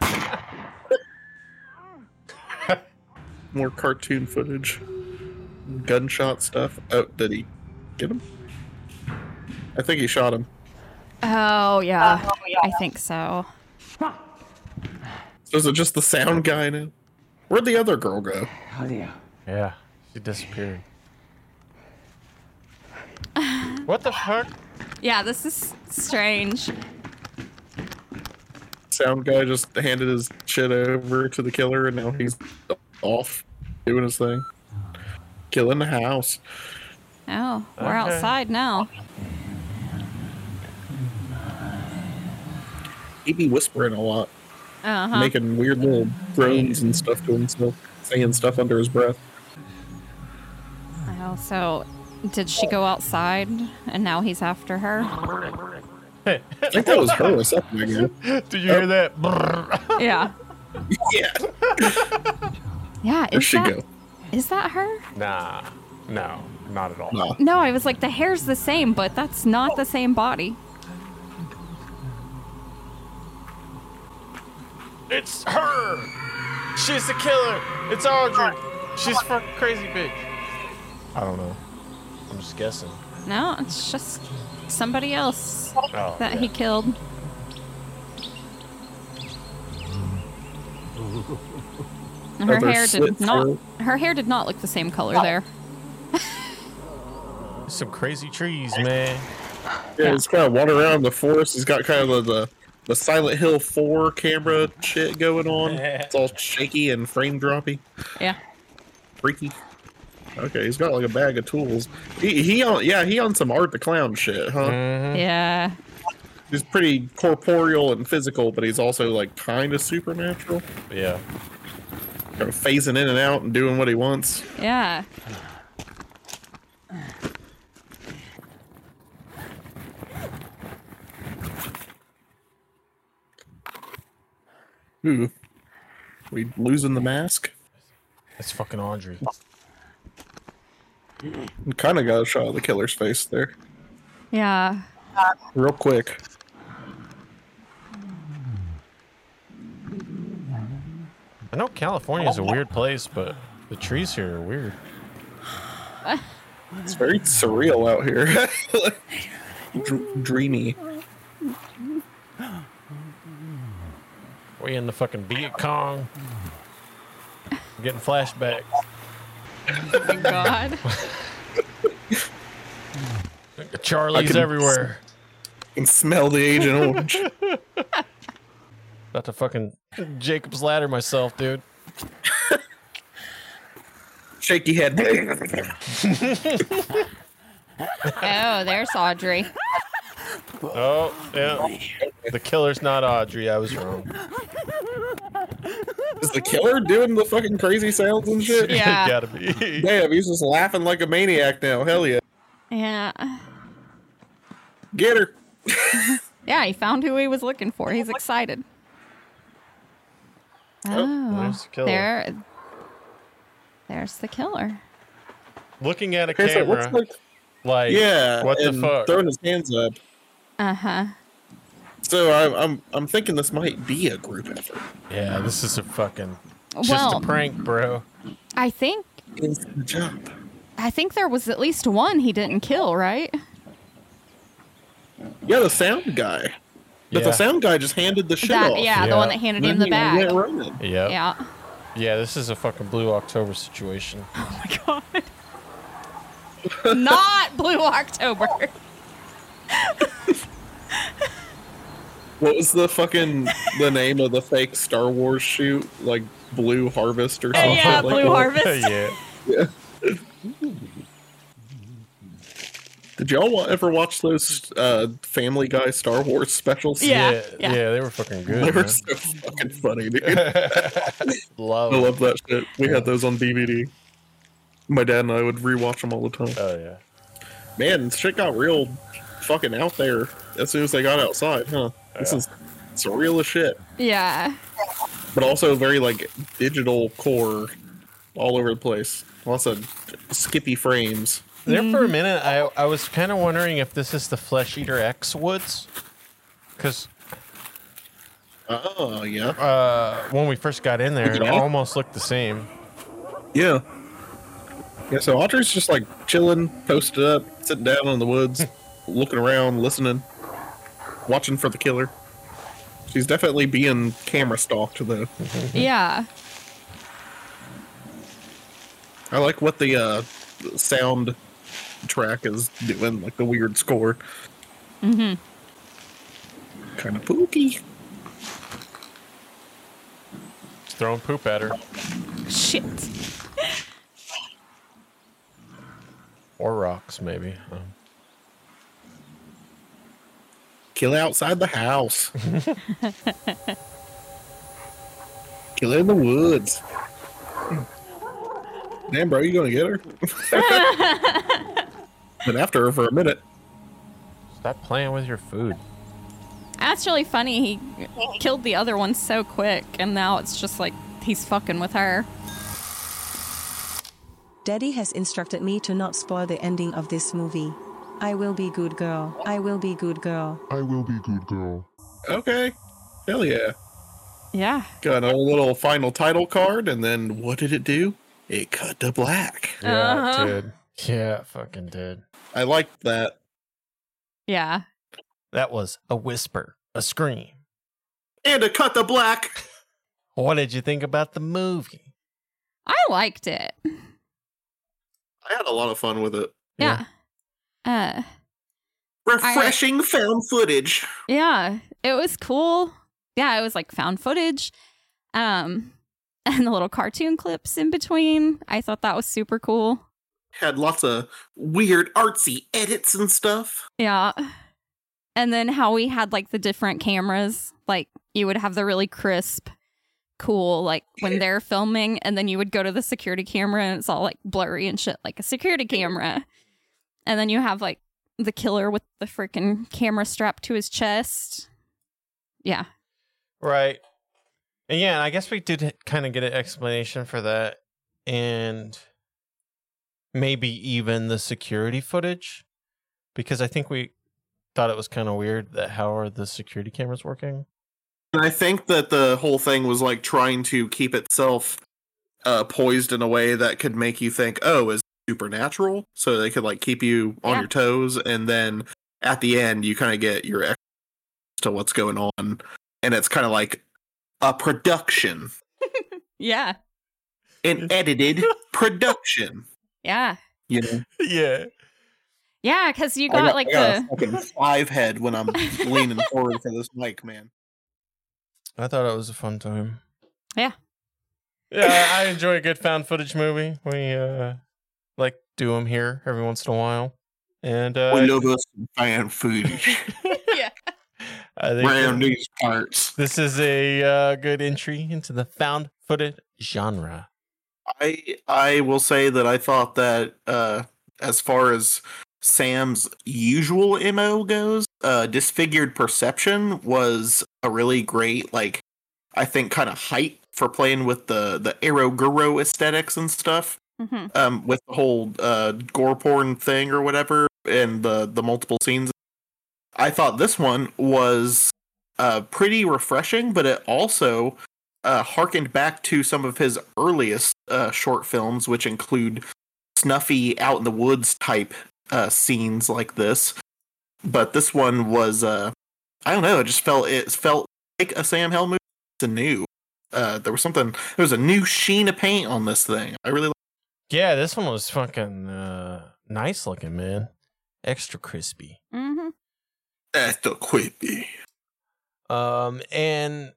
[SPEAKER 9] More cartoon footage. Gunshot stuff. Oh, did he get him? I think he shot him.
[SPEAKER 8] Oh, yeah. I think so.
[SPEAKER 9] So is it just the sound guy now? Where'd the other girl go?
[SPEAKER 4] Oh, yeah. Yeah, she disappeared. What the fuck?
[SPEAKER 8] Yeah, this is strange.
[SPEAKER 9] Sound guy just handed his shit over to the killer, and now he's off doing his thing. Killing the house.
[SPEAKER 8] Oh, we're
[SPEAKER 9] Okay.
[SPEAKER 8] outside now.
[SPEAKER 9] He'd be whispering a lot,
[SPEAKER 8] Uh-huh.
[SPEAKER 9] making weird little groans and stuff to himself, saying stuff under his breath.
[SPEAKER 8] Oh, so did she go outside and now he's after her?
[SPEAKER 9] I think that was her a second ago.
[SPEAKER 4] Did you hear that?
[SPEAKER 8] Yeah.
[SPEAKER 9] Yeah.
[SPEAKER 8] Yeah,
[SPEAKER 9] Where'd
[SPEAKER 8] is
[SPEAKER 9] she
[SPEAKER 8] that,
[SPEAKER 9] go?
[SPEAKER 8] is that her?
[SPEAKER 4] Nah, no, not at all.
[SPEAKER 9] No.
[SPEAKER 8] No, I was like, the hair's the same, but that's not the same body.
[SPEAKER 4] It's her! She's the killer! It's Audrey! She's a fucking crazy bitch. I don't know. I'm just guessing.
[SPEAKER 8] No, it's just somebody else
[SPEAKER 4] Oh,
[SPEAKER 8] that
[SPEAKER 4] yeah.
[SPEAKER 8] he killed. And her
[SPEAKER 9] Other
[SPEAKER 8] hair
[SPEAKER 9] slit
[SPEAKER 8] did not.
[SPEAKER 9] throat.
[SPEAKER 8] Her hair did not look the same color there.
[SPEAKER 4] Some crazy trees, man.
[SPEAKER 9] Yeah, he's kind of wandering around the forest. He's got kind of the, the, the Silent Hill four camera shit going on. It's all shaky and frame droppy.
[SPEAKER 8] Yeah.
[SPEAKER 9] Freaky. Okay, he's got like a bag of tools. He, he on, yeah, he on some Art the Clown shit, huh?
[SPEAKER 8] Yeah.
[SPEAKER 9] he's pretty corporeal and physical, but he's also like kind of supernatural.
[SPEAKER 4] Yeah.
[SPEAKER 9] Kind of phasing in and out and doing what he wants.
[SPEAKER 8] Yeah.
[SPEAKER 9] Ooh. We losing the mask?
[SPEAKER 4] That's fucking Audrey.
[SPEAKER 9] We kind of got a shot of the killer's face there.
[SPEAKER 8] Yeah.
[SPEAKER 9] Real quick.
[SPEAKER 4] I know California is a weird place, but the trees here are weird.
[SPEAKER 9] It's very surreal out here. Dr- dreamy.
[SPEAKER 4] We in the fucking Viet Cong. Getting flashbacks.
[SPEAKER 8] Oh my god.
[SPEAKER 4] Charlie's
[SPEAKER 9] I can
[SPEAKER 4] everywhere.
[SPEAKER 9] And smell the Agent Orange.
[SPEAKER 4] About to fucking Jacob's Ladder myself, dude.
[SPEAKER 9] Shaky head.
[SPEAKER 8] Oh, there's Audrey.
[SPEAKER 4] Oh, yeah. The killer's not Audrey. I was wrong.
[SPEAKER 9] Is the killer doing the fucking crazy sounds and shit?
[SPEAKER 8] Yeah.
[SPEAKER 4] Gotta be.
[SPEAKER 9] Damn, he's just laughing like a maniac now. Hell yeah.
[SPEAKER 8] Yeah.
[SPEAKER 9] Get her.
[SPEAKER 8] Yeah, he found who he was looking for. He's excited. Oh,
[SPEAKER 4] there's the killer.
[SPEAKER 8] there. There's the killer.
[SPEAKER 4] Looking at a
[SPEAKER 9] Okay, so
[SPEAKER 4] camera.
[SPEAKER 9] what's like,
[SPEAKER 4] like,
[SPEAKER 9] yeah,
[SPEAKER 4] what the
[SPEAKER 9] and
[SPEAKER 4] fuck?
[SPEAKER 9] throwing his hands up.
[SPEAKER 8] Uh huh.
[SPEAKER 9] So I'm I'm I'm thinking this might be a group effort.
[SPEAKER 4] Yeah, this is a fucking just
[SPEAKER 8] Well-
[SPEAKER 4] a prank, bro.
[SPEAKER 8] I think.
[SPEAKER 9] It's the job.
[SPEAKER 8] I think there was at least one he didn't kill, right?
[SPEAKER 9] Yeah, the sound guy. But
[SPEAKER 4] Yeah.
[SPEAKER 9] the sound guy just handed the shit
[SPEAKER 8] That-
[SPEAKER 9] off.
[SPEAKER 8] yeah, the one that handed him
[SPEAKER 9] Then
[SPEAKER 8] the
[SPEAKER 9] he
[SPEAKER 8] bag.
[SPEAKER 9] went running.
[SPEAKER 4] Yep.
[SPEAKER 8] Yeah.
[SPEAKER 4] Yeah, this is a fucking Blue October situation.
[SPEAKER 8] Oh my god. Not Blue October.
[SPEAKER 9] What was the fucking the name of the fake Star Wars shoot? Like Blue Harvest or something?
[SPEAKER 8] Yeah,
[SPEAKER 9] like
[SPEAKER 8] Blue
[SPEAKER 9] that?
[SPEAKER 8] Harvest.
[SPEAKER 4] yeah.
[SPEAKER 9] Yeah. Did y'all wa- ever watch those uh, Family Guy Star Wars specials?
[SPEAKER 8] Yeah,
[SPEAKER 4] yeah,
[SPEAKER 8] yeah.
[SPEAKER 4] yeah, they were fucking good.
[SPEAKER 9] They were
[SPEAKER 4] man.
[SPEAKER 9] so fucking funny, dude.
[SPEAKER 4] Love.
[SPEAKER 9] I love that shit. We had those on D V D. My dad and I would rewatch them all the time.
[SPEAKER 4] Oh yeah.
[SPEAKER 9] Man, shit got real fucking out there as soon as they got outside, huh? This
[SPEAKER 4] Yeah.
[SPEAKER 9] is surreal as shit.
[SPEAKER 8] Yeah.
[SPEAKER 9] But also very like digital core all over the place. Lots of skippy frames.
[SPEAKER 4] There for a minute, I I was kind of wondering if this is the Flesh Eater X Woods, because
[SPEAKER 9] Oh yeah.
[SPEAKER 4] uh, when we first got in there, it
[SPEAKER 9] Yeah.
[SPEAKER 4] almost looked the same.
[SPEAKER 9] Yeah. Yeah, so Audrey's just like chilling, posted up, sitting down in the woods, looking around, listening, watching for the killer. She's definitely being camera stalked though.
[SPEAKER 8] Yeah.
[SPEAKER 9] I like what the uh, sound track is doing, like the weird score.
[SPEAKER 8] Mm-hmm.
[SPEAKER 9] Kind of pooky.
[SPEAKER 4] Just throwing poop at her.
[SPEAKER 8] Shit.
[SPEAKER 4] Or rocks, maybe. Um,
[SPEAKER 9] Kill outside the house. Kill in the woods. Damn, bro, you gonna get her? Been after her for a minute.
[SPEAKER 4] Stop playing with your food.
[SPEAKER 8] That's really funny. He killed the other one so quick, and now it's just like he's fucking with her.
[SPEAKER 5] Daddy has instructed me to not spoil the ending of this movie. I will be good girl. I will be good girl.
[SPEAKER 3] I will be good girl.
[SPEAKER 9] Okay. Hell yeah.
[SPEAKER 8] Yeah.
[SPEAKER 9] Got a little final title card, and then what did it do? It cut to black.
[SPEAKER 4] Yeah,
[SPEAKER 8] Uh-huh.
[SPEAKER 4] it did. Yeah, it fucking did.
[SPEAKER 9] I liked that.
[SPEAKER 8] Yeah.
[SPEAKER 4] That was a whisper, a scream.
[SPEAKER 9] And a cut to black.
[SPEAKER 4] What did you think about the movie?
[SPEAKER 8] I liked it.
[SPEAKER 9] I had a lot of fun with it.
[SPEAKER 8] Yeah. Uh
[SPEAKER 9] Refreshing found footage.
[SPEAKER 8] yeah, it was cool. Yeah, it was like found footage. Um and the little cartoon clips in between. I thought that was super cool.
[SPEAKER 9] Had lots of weird artsy edits and stuff.
[SPEAKER 8] Yeah. And then how we had like the different cameras, like you would have the really crisp, cool, like when they're filming, and then you would go to the security camera and it's all like blurry and shit, like a security camera. And then you have like the killer with the freaking camera strapped to his chest. Yeah.
[SPEAKER 4] Right. And yeah, I guess we did kind of get an explanation for that. And maybe even the security footage. Because I think we thought it was kind of weird that how are the security cameras working?
[SPEAKER 9] And I think that the whole thing was like trying to keep itself uh, poised in a way that could make you think, oh, is it supernatural? So they could like keep you on
[SPEAKER 8] Yeah.
[SPEAKER 9] your toes. And then at the end, you kind of get your ex to what's going on. And it's kind of like a production,
[SPEAKER 8] Yeah.
[SPEAKER 9] an edited production.
[SPEAKER 8] Yeah.
[SPEAKER 9] You know?
[SPEAKER 4] Yeah.
[SPEAKER 8] Yeah, because you
[SPEAKER 9] I
[SPEAKER 8] got,
[SPEAKER 9] got,
[SPEAKER 8] like
[SPEAKER 9] I got
[SPEAKER 8] the.
[SPEAKER 9] a fucking five head when I'm leaning forward for this mic, man.
[SPEAKER 4] I thought it was a fun time.
[SPEAKER 8] Yeah.
[SPEAKER 4] Yeah, I I enjoy a good found footage movie. We uh like do them here every once in a while. And uh
[SPEAKER 9] We love us some fan footage
[SPEAKER 4] I think
[SPEAKER 9] around these parts.
[SPEAKER 4] this is a uh, good entry into the found footage genre.
[SPEAKER 9] I I will say that I thought that uh, as far as Sam's usual M O goes, uh, Disfigured Perception was a really great, like, I think, kind of height for playing with the the Eroguro aesthetics and stuff.
[SPEAKER 8] Mm-hmm.
[SPEAKER 9] Um, with the whole uh, gore porn thing or whatever, and the the multiple scenes. I thought this one was uh, pretty refreshing, but it also uh, harkened back to some of his earliest uh, short films, which include snuffy out in the woods type uh, scenes like this. But this one was, uh, I don't know, it just felt it felt like a Sam Hell movie. It's new. Uh, there was something. There was a new sheen of paint on this thing. I really.
[SPEAKER 4] Yeah, this one was fucking uh, nice looking, man. Extra crispy.
[SPEAKER 8] Mm-hmm.
[SPEAKER 9] Extra crispy.
[SPEAKER 4] Um, and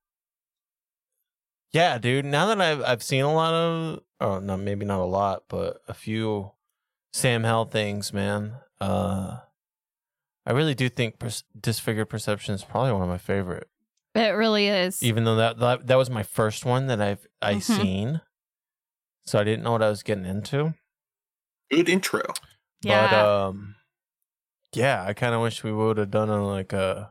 [SPEAKER 4] yeah, dude. Now that I've I've seen a lot of, oh, not maybe not a lot, but a few Sam Hell things, man. Uh, I really do think Pers- Disfigured Perception is probably one of my favorite.
[SPEAKER 8] It really is.
[SPEAKER 4] Even though that that, that was my first one that I've I
[SPEAKER 8] Mhm.
[SPEAKER 4] seen, so I didn't know what I was getting into.
[SPEAKER 9] Good intro.
[SPEAKER 4] But
[SPEAKER 8] Yeah.
[SPEAKER 4] um, yeah, I kind of wish we would have done a like a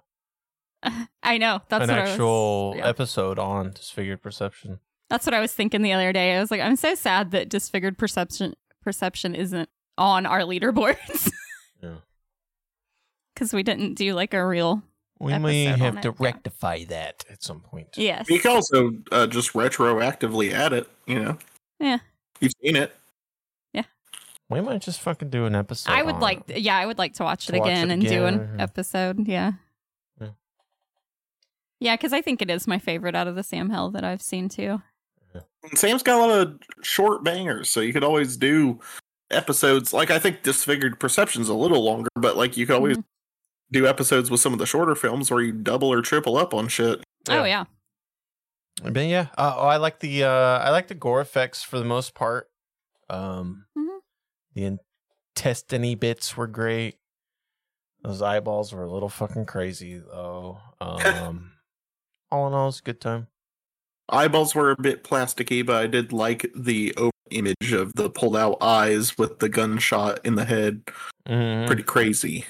[SPEAKER 8] I know. That's
[SPEAKER 4] an
[SPEAKER 8] what I was-
[SPEAKER 4] actual
[SPEAKER 8] yeah.
[SPEAKER 4] episode on Disfigured Perception.
[SPEAKER 8] That's what I was thinking the other day. I was like, I'm so sad that Disfigured Perception Perception isn't on our leaderboards.
[SPEAKER 4] Yeah.
[SPEAKER 8] Because we didn't do like a real.
[SPEAKER 4] We may
[SPEAKER 8] episode
[SPEAKER 4] have
[SPEAKER 8] on
[SPEAKER 4] to
[SPEAKER 8] it.
[SPEAKER 4] rectify that at some point.
[SPEAKER 8] Yes.
[SPEAKER 9] You can also uh, just retroactively add it, you know?
[SPEAKER 8] Yeah.
[SPEAKER 9] You've seen it.
[SPEAKER 4] We might just fucking do an episode.
[SPEAKER 8] I would
[SPEAKER 4] on
[SPEAKER 8] like,
[SPEAKER 4] it.
[SPEAKER 8] yeah, I would like to watch it
[SPEAKER 4] To watch
[SPEAKER 8] again
[SPEAKER 4] it
[SPEAKER 8] and do
[SPEAKER 4] again,
[SPEAKER 8] an
[SPEAKER 4] yeah.
[SPEAKER 8] episode. Yeah.
[SPEAKER 4] Yeah.
[SPEAKER 8] Yeah, because I think it is my favorite out of the Sam Hell that I've seen too.
[SPEAKER 9] And Sam's got a lot of short bangers, so you could always do episodes. Like, I think Disfigured Perception's a little longer, but like you could always do episodes with some of the shorter films where you double or triple up on shit.
[SPEAKER 8] Oh yeah.
[SPEAKER 4] But yeah, uh, oh, I like the uh, I like the gore effects for the most part. Um,
[SPEAKER 8] Mhm.
[SPEAKER 4] The intestine bits were great. Those eyeballs were a little fucking crazy though. Um, all in all, it's a good time.
[SPEAKER 9] Eyeballs were a bit plasticky, but I did like the over image of the pulled out eyes with the gunshot in the head.
[SPEAKER 4] Mhm.
[SPEAKER 9] Pretty crazy.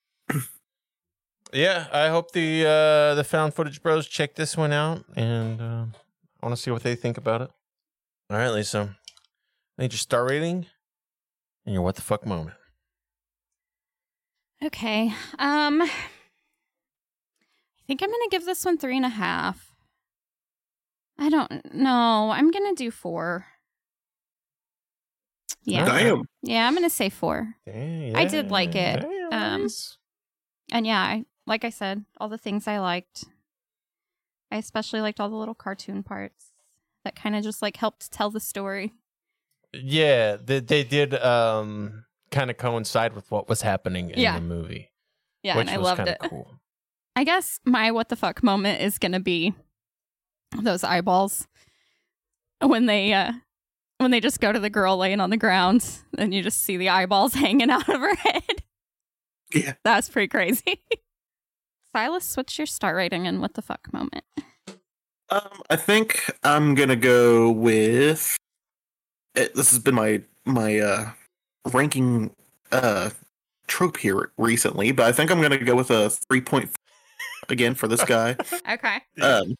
[SPEAKER 4] Yeah, I hope the uh, the found footage bros check this one out, and uh, I want to see what they think about it. All right, Lisa, I need your star rating and your what the fuck moment.
[SPEAKER 8] Okay. Um, I think I'm gonna give this one three and a half. I don't know. I'm gonna do four. Yeah.
[SPEAKER 9] Damn.
[SPEAKER 8] Yeah, I'm gonna say four.
[SPEAKER 4] Damn,
[SPEAKER 8] I did like it.
[SPEAKER 4] damn,
[SPEAKER 8] Um,
[SPEAKER 4] nice.
[SPEAKER 8] and yeah, I, like I said, all the things I liked. I especially liked all the little cartoon parts that kind of just like helped tell the story.
[SPEAKER 4] Yeah, they, they did um, kind of coincide with what was happening in
[SPEAKER 8] Yeah.
[SPEAKER 4] the movie.
[SPEAKER 8] Yeah,
[SPEAKER 4] which
[SPEAKER 8] and I
[SPEAKER 4] was
[SPEAKER 8] loved
[SPEAKER 4] kinda
[SPEAKER 8] it.
[SPEAKER 4] Cool.
[SPEAKER 8] I guess my what the fuck moment is gonna be those eyeballs when they uh when they just go to the girl laying on the ground and you just see the eyeballs hanging out of her head.
[SPEAKER 9] Yeah,
[SPEAKER 8] that's pretty crazy. Silas, what's your star rating and what the fuck moment?
[SPEAKER 9] Um, I think I'm gonna go with. It, this has been my my uh, ranking uh, trope here recently, but I think I'm gonna go with a three point five again for this guy.
[SPEAKER 8] Okay.
[SPEAKER 9] Um,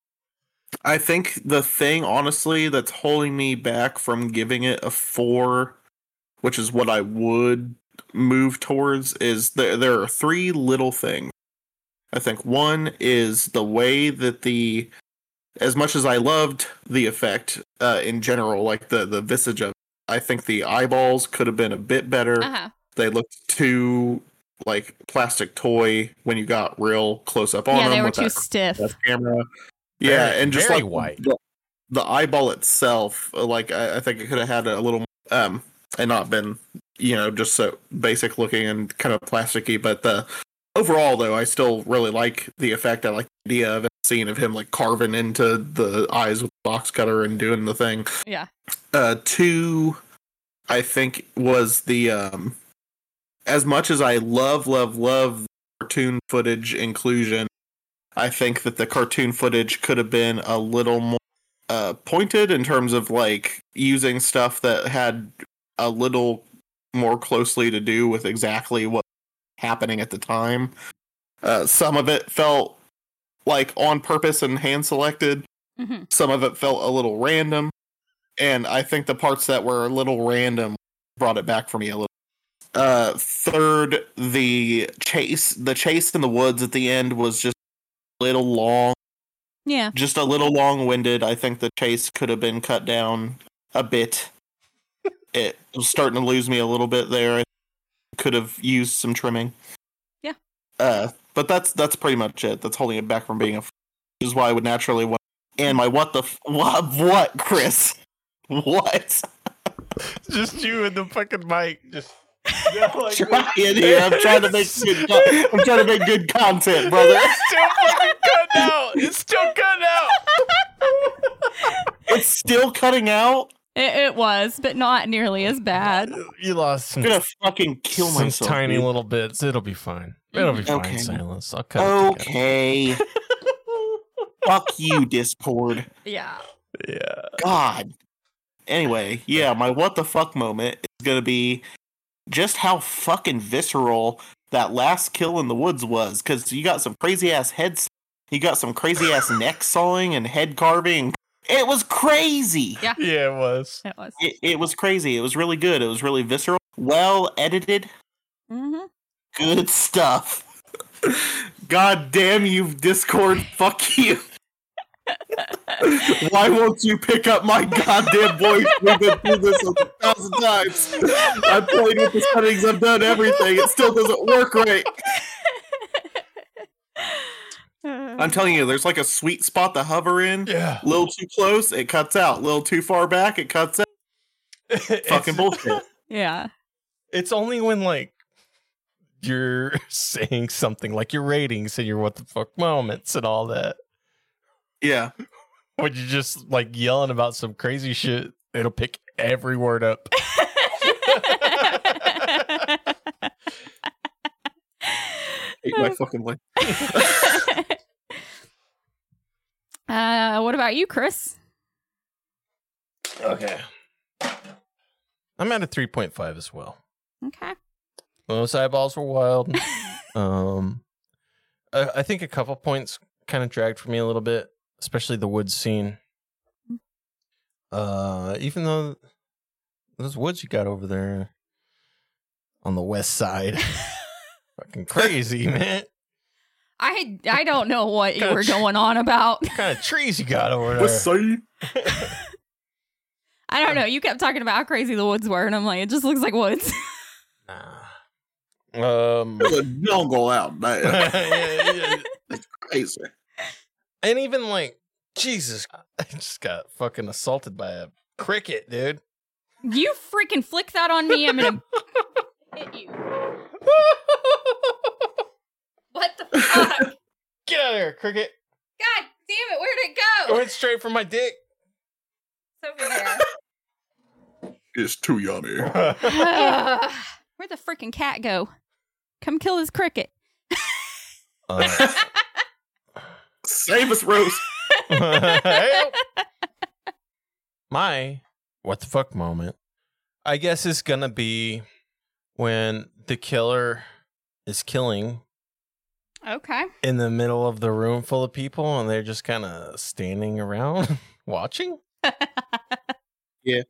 [SPEAKER 9] I think the thing, honestly, that's holding me back from giving it a four, which is what I would move towards, is there there are three little things. I think one is the way that the, as much as I loved the effect uh, in general, like the, the visage of it, I think the eyeballs could have been a bit better.
[SPEAKER 8] Uh-huh.
[SPEAKER 9] They looked too like plastic toy when you got real close up on
[SPEAKER 8] Yeah,
[SPEAKER 9] them.
[SPEAKER 8] they were
[SPEAKER 9] with
[SPEAKER 8] too
[SPEAKER 9] that,
[SPEAKER 8] stiff.
[SPEAKER 9] that camera. Yeah,
[SPEAKER 4] Very-
[SPEAKER 9] and just
[SPEAKER 4] very
[SPEAKER 9] like
[SPEAKER 4] white.
[SPEAKER 9] The, the eyeball itself, like I, I think it could have had a little, um, and not been, you know, just so basic looking and kind of plasticky. But the overall, though, I still really like the effect. I like the idea of a scene of him like carving into the eyes with the box cutter and doing the thing.
[SPEAKER 8] Yeah.
[SPEAKER 9] Uh, two, I think, was the um, as much as I love, love, love cartoon footage inclusion, I think that the cartoon footage could have been a little more uh, pointed in terms of like using stuff that had a little more closely to do with exactly what was happening at the time. Uh, some of it felt like on purpose and hand selected.
[SPEAKER 8] Mm-hmm.
[SPEAKER 9] Some of it felt a little random. And I think the parts that were a little random brought it back for me a little. Uh, third, the chase. The chase in the woods at the end was just a little long.
[SPEAKER 8] Yeah.
[SPEAKER 9] Just a little long-winded. I think the chase could have been cut down a bit. It was starting to lose me a little bit there. I could have used some trimming.
[SPEAKER 8] Yeah.
[SPEAKER 9] Uh, but that's that's pretty much it. That's holding it back from being a. F- which is why I would naturally want. And my what the f- what what Chris, what?
[SPEAKER 4] Just you and the fucking mic. Just
[SPEAKER 9] Trying here. I'm trying to make good. co- I'm trying to make good content, brother.
[SPEAKER 4] It's still fucking cutting out. It's still cutting out.
[SPEAKER 9] It's still cutting out.
[SPEAKER 8] It, it was, but not nearly as bad.
[SPEAKER 4] You lost some.
[SPEAKER 9] I'm gonna fucking kill
[SPEAKER 4] some
[SPEAKER 9] myself.
[SPEAKER 4] tiny
[SPEAKER 9] dude.
[SPEAKER 4] little bits. It'll be fine. It'll be fine.
[SPEAKER 9] Okay.
[SPEAKER 4] Silence. I'll cut it together.
[SPEAKER 9] Okay. Fuck you, Discord.
[SPEAKER 8] Yeah.
[SPEAKER 4] Yeah.
[SPEAKER 9] God. Anyway, yeah, my what the fuck moment is gonna be just how fucking visceral that last kill in the woods was, because you got some crazy ass heads, you got some crazy ass neck sawing and head carving. It was crazy.
[SPEAKER 8] Yeah.
[SPEAKER 4] Yeah, it was.
[SPEAKER 8] It was.
[SPEAKER 9] It, it was crazy. It was really good. It was really visceral, well edited,
[SPEAKER 8] Mm-hmm.
[SPEAKER 9] good stuff. God damn you, Discord. Fuck you. Why won't you pick up my goddamn voice? We've been through this a thousand times. I've played with the settings, I've done everything. It still doesn't work right. I'm telling you, there's like a sweet spot to hover in.
[SPEAKER 4] Yeah.
[SPEAKER 9] A little too close, it cuts out. A little too far back, it cuts out. Fucking bullshit.
[SPEAKER 8] Yeah.
[SPEAKER 4] It's only when like you're saying something like your ratings and your what the fuck moments and all that.
[SPEAKER 9] Yeah.
[SPEAKER 4] When you're just like yelling about some crazy shit, it'll pick every word up.
[SPEAKER 9] Hate my fucking life.
[SPEAKER 8] Uh, what about you, Chris?
[SPEAKER 4] Okay. I'm at a three point five as well.
[SPEAKER 8] Okay.
[SPEAKER 4] Those eyeballs were wild. um, I, I think a couple points kind of dragged for me a little bit, especially the woods scene. Uh, even though those woods you got over there on the west side, fucking crazy, man.
[SPEAKER 8] I I don't know what you
[SPEAKER 4] Kinda
[SPEAKER 8] were
[SPEAKER 4] tr-
[SPEAKER 8] going on about.
[SPEAKER 4] What kind of trees you got over there?
[SPEAKER 9] West side.
[SPEAKER 8] I don't know. You kept talking about how crazy the woods were, and I'm like, it just looks like woods.
[SPEAKER 4] Um,
[SPEAKER 9] There's a jungle out there.
[SPEAKER 4] yeah, yeah.
[SPEAKER 9] It's crazy.
[SPEAKER 4] And even like, Jesus, I just got fucking assaulted by a cricket, dude.
[SPEAKER 8] You freaking flick that on me, I'm gonna hit you. What the fuck?
[SPEAKER 4] Get out of here, cricket.
[SPEAKER 8] God damn it, where'd it
[SPEAKER 4] It
[SPEAKER 8] go?
[SPEAKER 4] went straight for my dick.
[SPEAKER 8] It's over there.
[SPEAKER 9] It's too yummy.
[SPEAKER 8] Where'd the freaking cat go? Come kill this cricket.
[SPEAKER 4] Uh,
[SPEAKER 9] Save us, Rose.
[SPEAKER 4] My what the fuck moment, I guess, is gonna be when the killer is killing
[SPEAKER 8] Okay.
[SPEAKER 4] in the middle of the room full of people and they're just kind of standing around watching.
[SPEAKER 9] Yeah.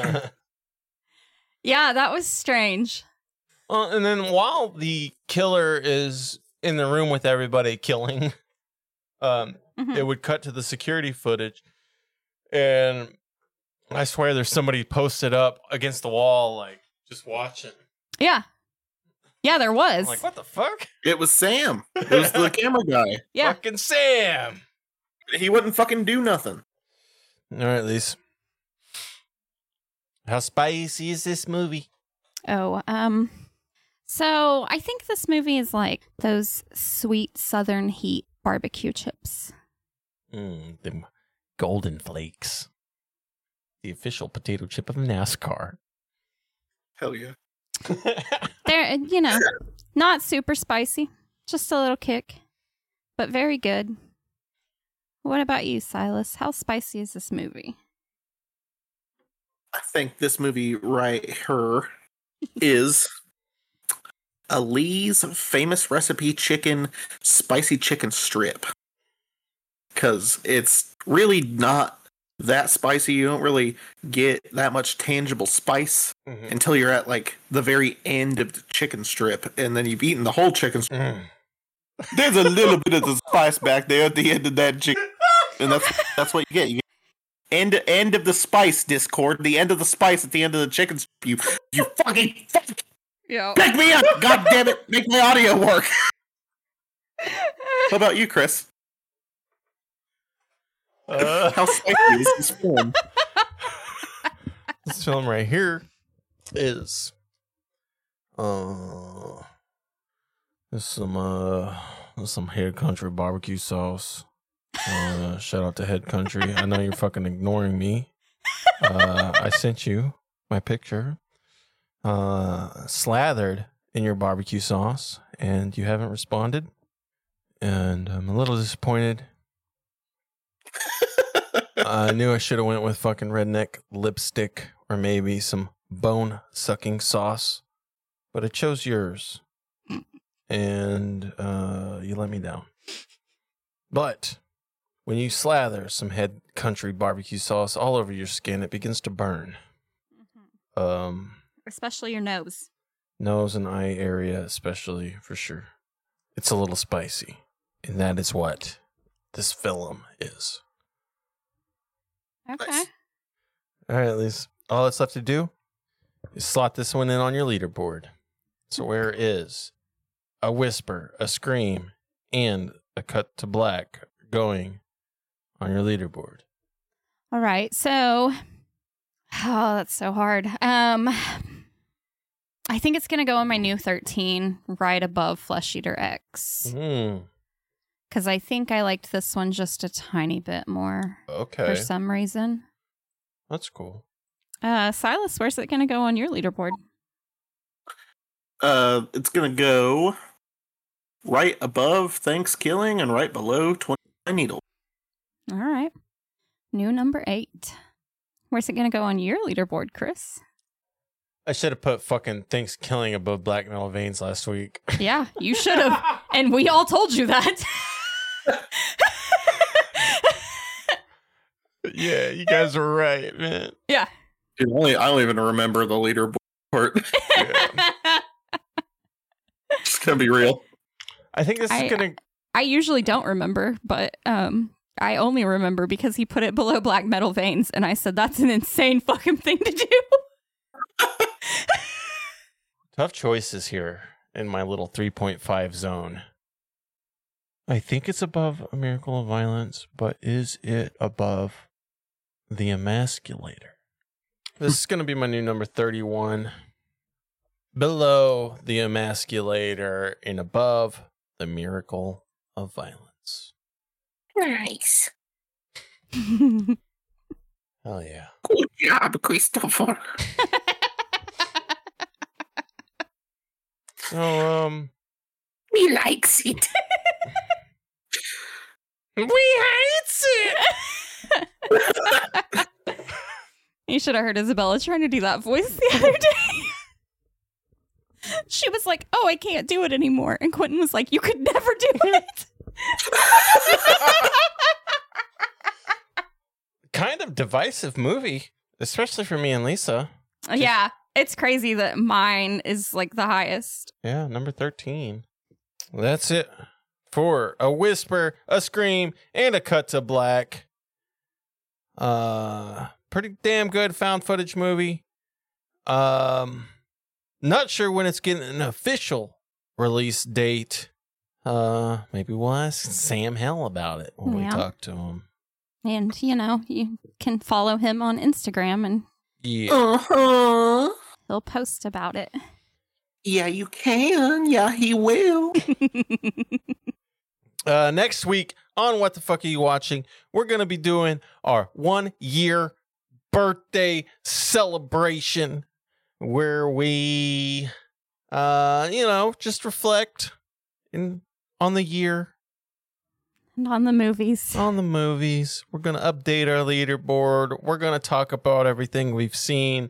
[SPEAKER 8] Yeah, that was strange.
[SPEAKER 4] Well, and then while the killer is in the room with everybody killing, um,
[SPEAKER 8] Mhm.
[SPEAKER 4] it would cut to the security footage, and I swear there's somebody posted up against the wall, like just watching.
[SPEAKER 8] Yeah. Yeah, there was.
[SPEAKER 4] I'm like, what the fuck?
[SPEAKER 9] It was Sam. It was the camera guy.
[SPEAKER 8] Yeah.
[SPEAKER 4] Fucking Sam.
[SPEAKER 9] He wouldn't fucking do nothing.
[SPEAKER 4] All right, Lise. How spicy is this movie?
[SPEAKER 8] Oh, um, so I think this movie is like those sweet Southern heat barbecue chips.
[SPEAKER 4] Mm, them golden flakes. The official potato chip of NASCAR.
[SPEAKER 9] Hell yeah.
[SPEAKER 8] They're, you know, not super spicy, just a little kick, but very good. What about you, Silas? How spicy is this movie?
[SPEAKER 9] I think this movie right here is a Lee's famous recipe chicken spicy chicken strip. Because it's really not that spicy. You don't really get that much tangible spice
[SPEAKER 4] Mhm.
[SPEAKER 9] until you're at like the very end of the chicken strip, and then you've eaten the whole chicken strip.
[SPEAKER 4] Mm.
[SPEAKER 9] There's a little bit of the spice back there at the end of that chicken, and that's that's what you get. You get end end of the spice, Discord. The end of the spice at the end of the chicken strip. You you fucking fuck.
[SPEAKER 8] Yeah.
[SPEAKER 9] Pick me up! God damn it! Make my audio work. How about you, Chris?
[SPEAKER 4] Uh,
[SPEAKER 9] How spicy is this film?
[SPEAKER 4] This film right here is uh there's some uh there's some Head Country barbecue sauce. Uh shout out to Head Country. I know you're fucking ignoring me. Uh I sent you my picture. Uh slathered in your barbecue sauce and you haven't responded. And I'm a little disappointed. I knew I should have went with fucking redneck lipstick or maybe some bone sucking sauce, but I chose yours, and uh, you let me down. But when you slather some Head Country barbecue sauce all over your skin, it begins to burn. Um,
[SPEAKER 8] Especially your nose.
[SPEAKER 4] nose and eye area, especially for sure. It's a little spicy, and that is what this film is.
[SPEAKER 8] Okay.
[SPEAKER 4] All right, Lise. All that's left to do is slot this one in on your leaderboard. So where is a whisper, a scream, and a cut to black going on your leaderboard?
[SPEAKER 8] All right. So, oh, that's so hard. Um, I think it's going to go on my new thirteen right above Flesh Eater X.
[SPEAKER 4] Hmm.
[SPEAKER 8] Because I think I liked this one just a tiny bit more.
[SPEAKER 4] Okay.
[SPEAKER 8] For some reason.
[SPEAKER 4] That's cool.
[SPEAKER 8] Uh, Silas, where's it going to go on your leaderboard?
[SPEAKER 9] Uh, it's gonna go right above Thanksgiving and right below twenty-nine Needles.
[SPEAKER 8] All right. New number eight. Where's it going to go on your leaderboard, Chris?
[SPEAKER 4] I should have put fucking Thanksgiving above Black Metal Veins last week.
[SPEAKER 8] Yeah, you should have. And we all told you that.
[SPEAKER 4] Yeah, you guys are right, man.
[SPEAKER 8] Yeah.
[SPEAKER 9] Dude, I, only, I don't even remember the leaderboard part. Just gonna be real.
[SPEAKER 4] I think this
[SPEAKER 8] I,
[SPEAKER 4] is gonna.
[SPEAKER 8] I usually don't remember, but um, I only remember because he put it below Black Metal Veins, and I said that's an insane fucking thing to do.
[SPEAKER 4] Tough choices here in my little three point five zone. I think it's above A Miracle of Violence, but is it above The Emasculator? This is going to be my new number thirty-one. Below The Emasculator and above The Miracle of Violence.
[SPEAKER 3] Nice.
[SPEAKER 4] Hell yeah.
[SPEAKER 3] Good job, Christopher.
[SPEAKER 4] So, um...
[SPEAKER 3] He likes it.
[SPEAKER 4] We hates it.
[SPEAKER 8] You should have heard Isabella trying to do that voice the other day. She was like, oh, I can't do it anymore. And Quentin was like, you could never do it.
[SPEAKER 4] Kind of divisive movie, especially for me and Lisa.
[SPEAKER 8] Yeah, it's crazy that mine is like the highest.
[SPEAKER 4] Yeah, number thirteen. That's it for A Whisper, A Scream, and A Cut to Black. Uh, pretty damn good found footage movie. Um, not sure when it's getting an official release date. Uh, maybe we'll ask Sam Hell about it when
[SPEAKER 8] Yeah.
[SPEAKER 4] we talk to him.
[SPEAKER 8] And, you know, you can follow him on Instagram and
[SPEAKER 4] Yeah.
[SPEAKER 9] Uh-huh.
[SPEAKER 8] he'll post about it.
[SPEAKER 9] Yeah, you can. Yeah, he will.
[SPEAKER 4] Uh, next week on What the Fuck Are You Watching, we're going to be doing our one year birthday celebration where we, uh, you know, just reflect in on the year.
[SPEAKER 8] And on the movies.
[SPEAKER 4] On the movies. We're going to update our leaderboard. We're going to talk about everything we've seen.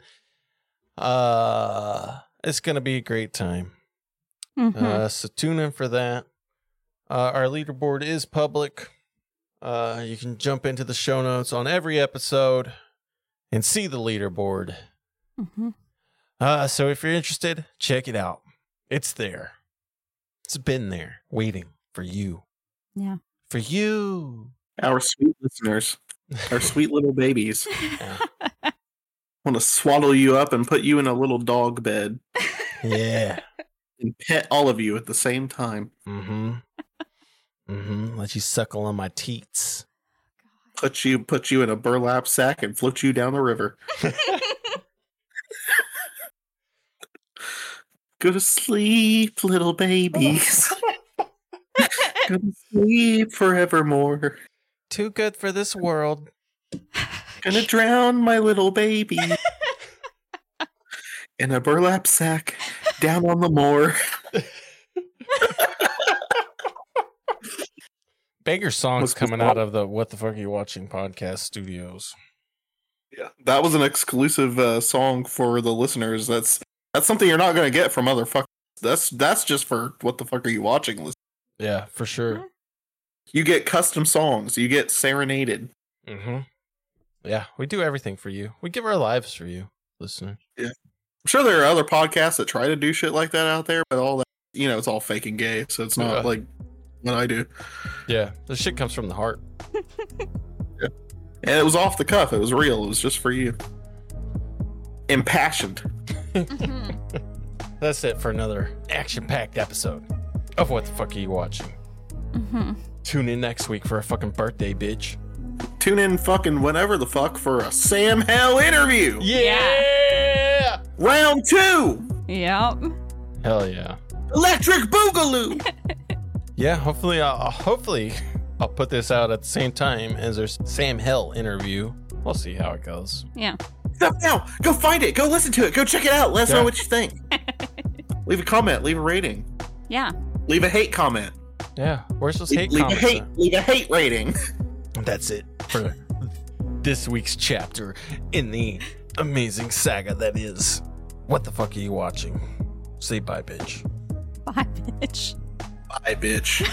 [SPEAKER 4] Uh, it's going to be a great time.
[SPEAKER 8] Mhm.
[SPEAKER 4] Uh, so tune in for that. Uh, our leaderboard is public. Uh, you can jump into the show notes on every episode and see the leaderboard.
[SPEAKER 8] Mhm.
[SPEAKER 4] Uh, so if you're interested, check it out. It's there. It's been there, waiting for you.
[SPEAKER 8] Yeah.
[SPEAKER 4] For you.
[SPEAKER 9] Our sweet listeners. Our sweet little babies. Want to swaddle you up and put you in a little dog bed.
[SPEAKER 4] Yeah.
[SPEAKER 9] And pet all of you at the same time.
[SPEAKER 4] Mm-hmm. Mm-hmm. Let you suckle on my teats.
[SPEAKER 9] Put you put you in a burlap sack and float you down the river. Go to sleep, little babies. Go to sleep forevermore.
[SPEAKER 4] Too good for this world.
[SPEAKER 9] Gonna drown my little baby in a burlap sack down on the moor.
[SPEAKER 4] Banger songs
[SPEAKER 9] What's-
[SPEAKER 4] coming
[SPEAKER 9] what's-
[SPEAKER 4] out of the What the Fuck Are You Watching podcast studios.
[SPEAKER 9] Yeah, that was an exclusive uh, song for the listeners. That's that's something you're not gonna get from other fuck. That's that's just for What the Fuck Are You Watching? Listen.
[SPEAKER 4] Yeah, for sure.
[SPEAKER 9] You get custom songs. You get serenaded.
[SPEAKER 4] Mm-hmm. Yeah, we do everything for you. We give our lives for you, listener.
[SPEAKER 9] Yeah, I'm sure there are other podcasts that try to do shit like that out there, but all that, you know, it's all fake and gay, so it's not
[SPEAKER 4] Yeah.
[SPEAKER 9] like what I do.
[SPEAKER 4] Yeah, the shit comes from the heart.
[SPEAKER 9] Yeah. And it was off the cuff. It was real. It was just for you. Impassioned.
[SPEAKER 4] That's it for another action-packed episode of What the Fuck Are You Watching?
[SPEAKER 8] Mm-hmm.
[SPEAKER 4] Tune in next week for a fucking birthday, bitch.
[SPEAKER 9] Tune in fucking whenever the fuck for a Sam Hell interview.
[SPEAKER 4] Yeah!
[SPEAKER 9] Round two.
[SPEAKER 8] Yep.
[SPEAKER 4] Hell yeah.
[SPEAKER 9] Electric Boogaloo.
[SPEAKER 4] Yeah, hopefully I'll hopefully I'll put this out at the same time as their Sam Hell interview. We'll see how it goes.
[SPEAKER 8] Yeah.
[SPEAKER 9] Stop now. Go find it. Go listen to it. Go check it out. Let us
[SPEAKER 4] Yeah.
[SPEAKER 9] know what you think. Leave a comment. Leave a rating.
[SPEAKER 8] Yeah.
[SPEAKER 9] Leave a hate comment.
[SPEAKER 4] Yeah, where's those
[SPEAKER 9] leave,
[SPEAKER 4] hate
[SPEAKER 9] leave
[SPEAKER 4] comments?
[SPEAKER 9] a hate.
[SPEAKER 4] at?
[SPEAKER 9] Leave a hate rating.
[SPEAKER 4] That's it for this week's chapter in the amazing saga that is What the Fuck Are You Watching? Say bye, bitch.
[SPEAKER 8] Bye, bitch.
[SPEAKER 9] Bye, bitch.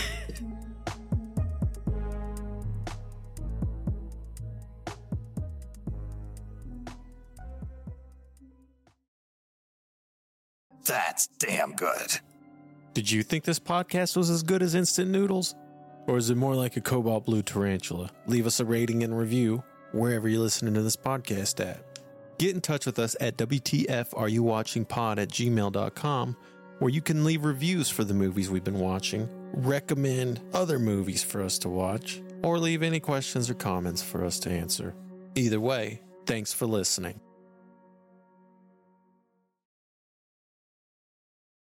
[SPEAKER 18] That's damn good.
[SPEAKER 4] Did you think this podcast was as good as instant noodles? Or is it more like a cobalt blue tarantula? Leave us a rating and review wherever you're listening to this podcast at. Get in touch with us at W T F Are You Watching Pod at gmail dot com, where you can leave reviews for the movies we've been watching, recommend other movies for us to watch, or leave any questions or comments for us to answer. Either way, thanks for listening.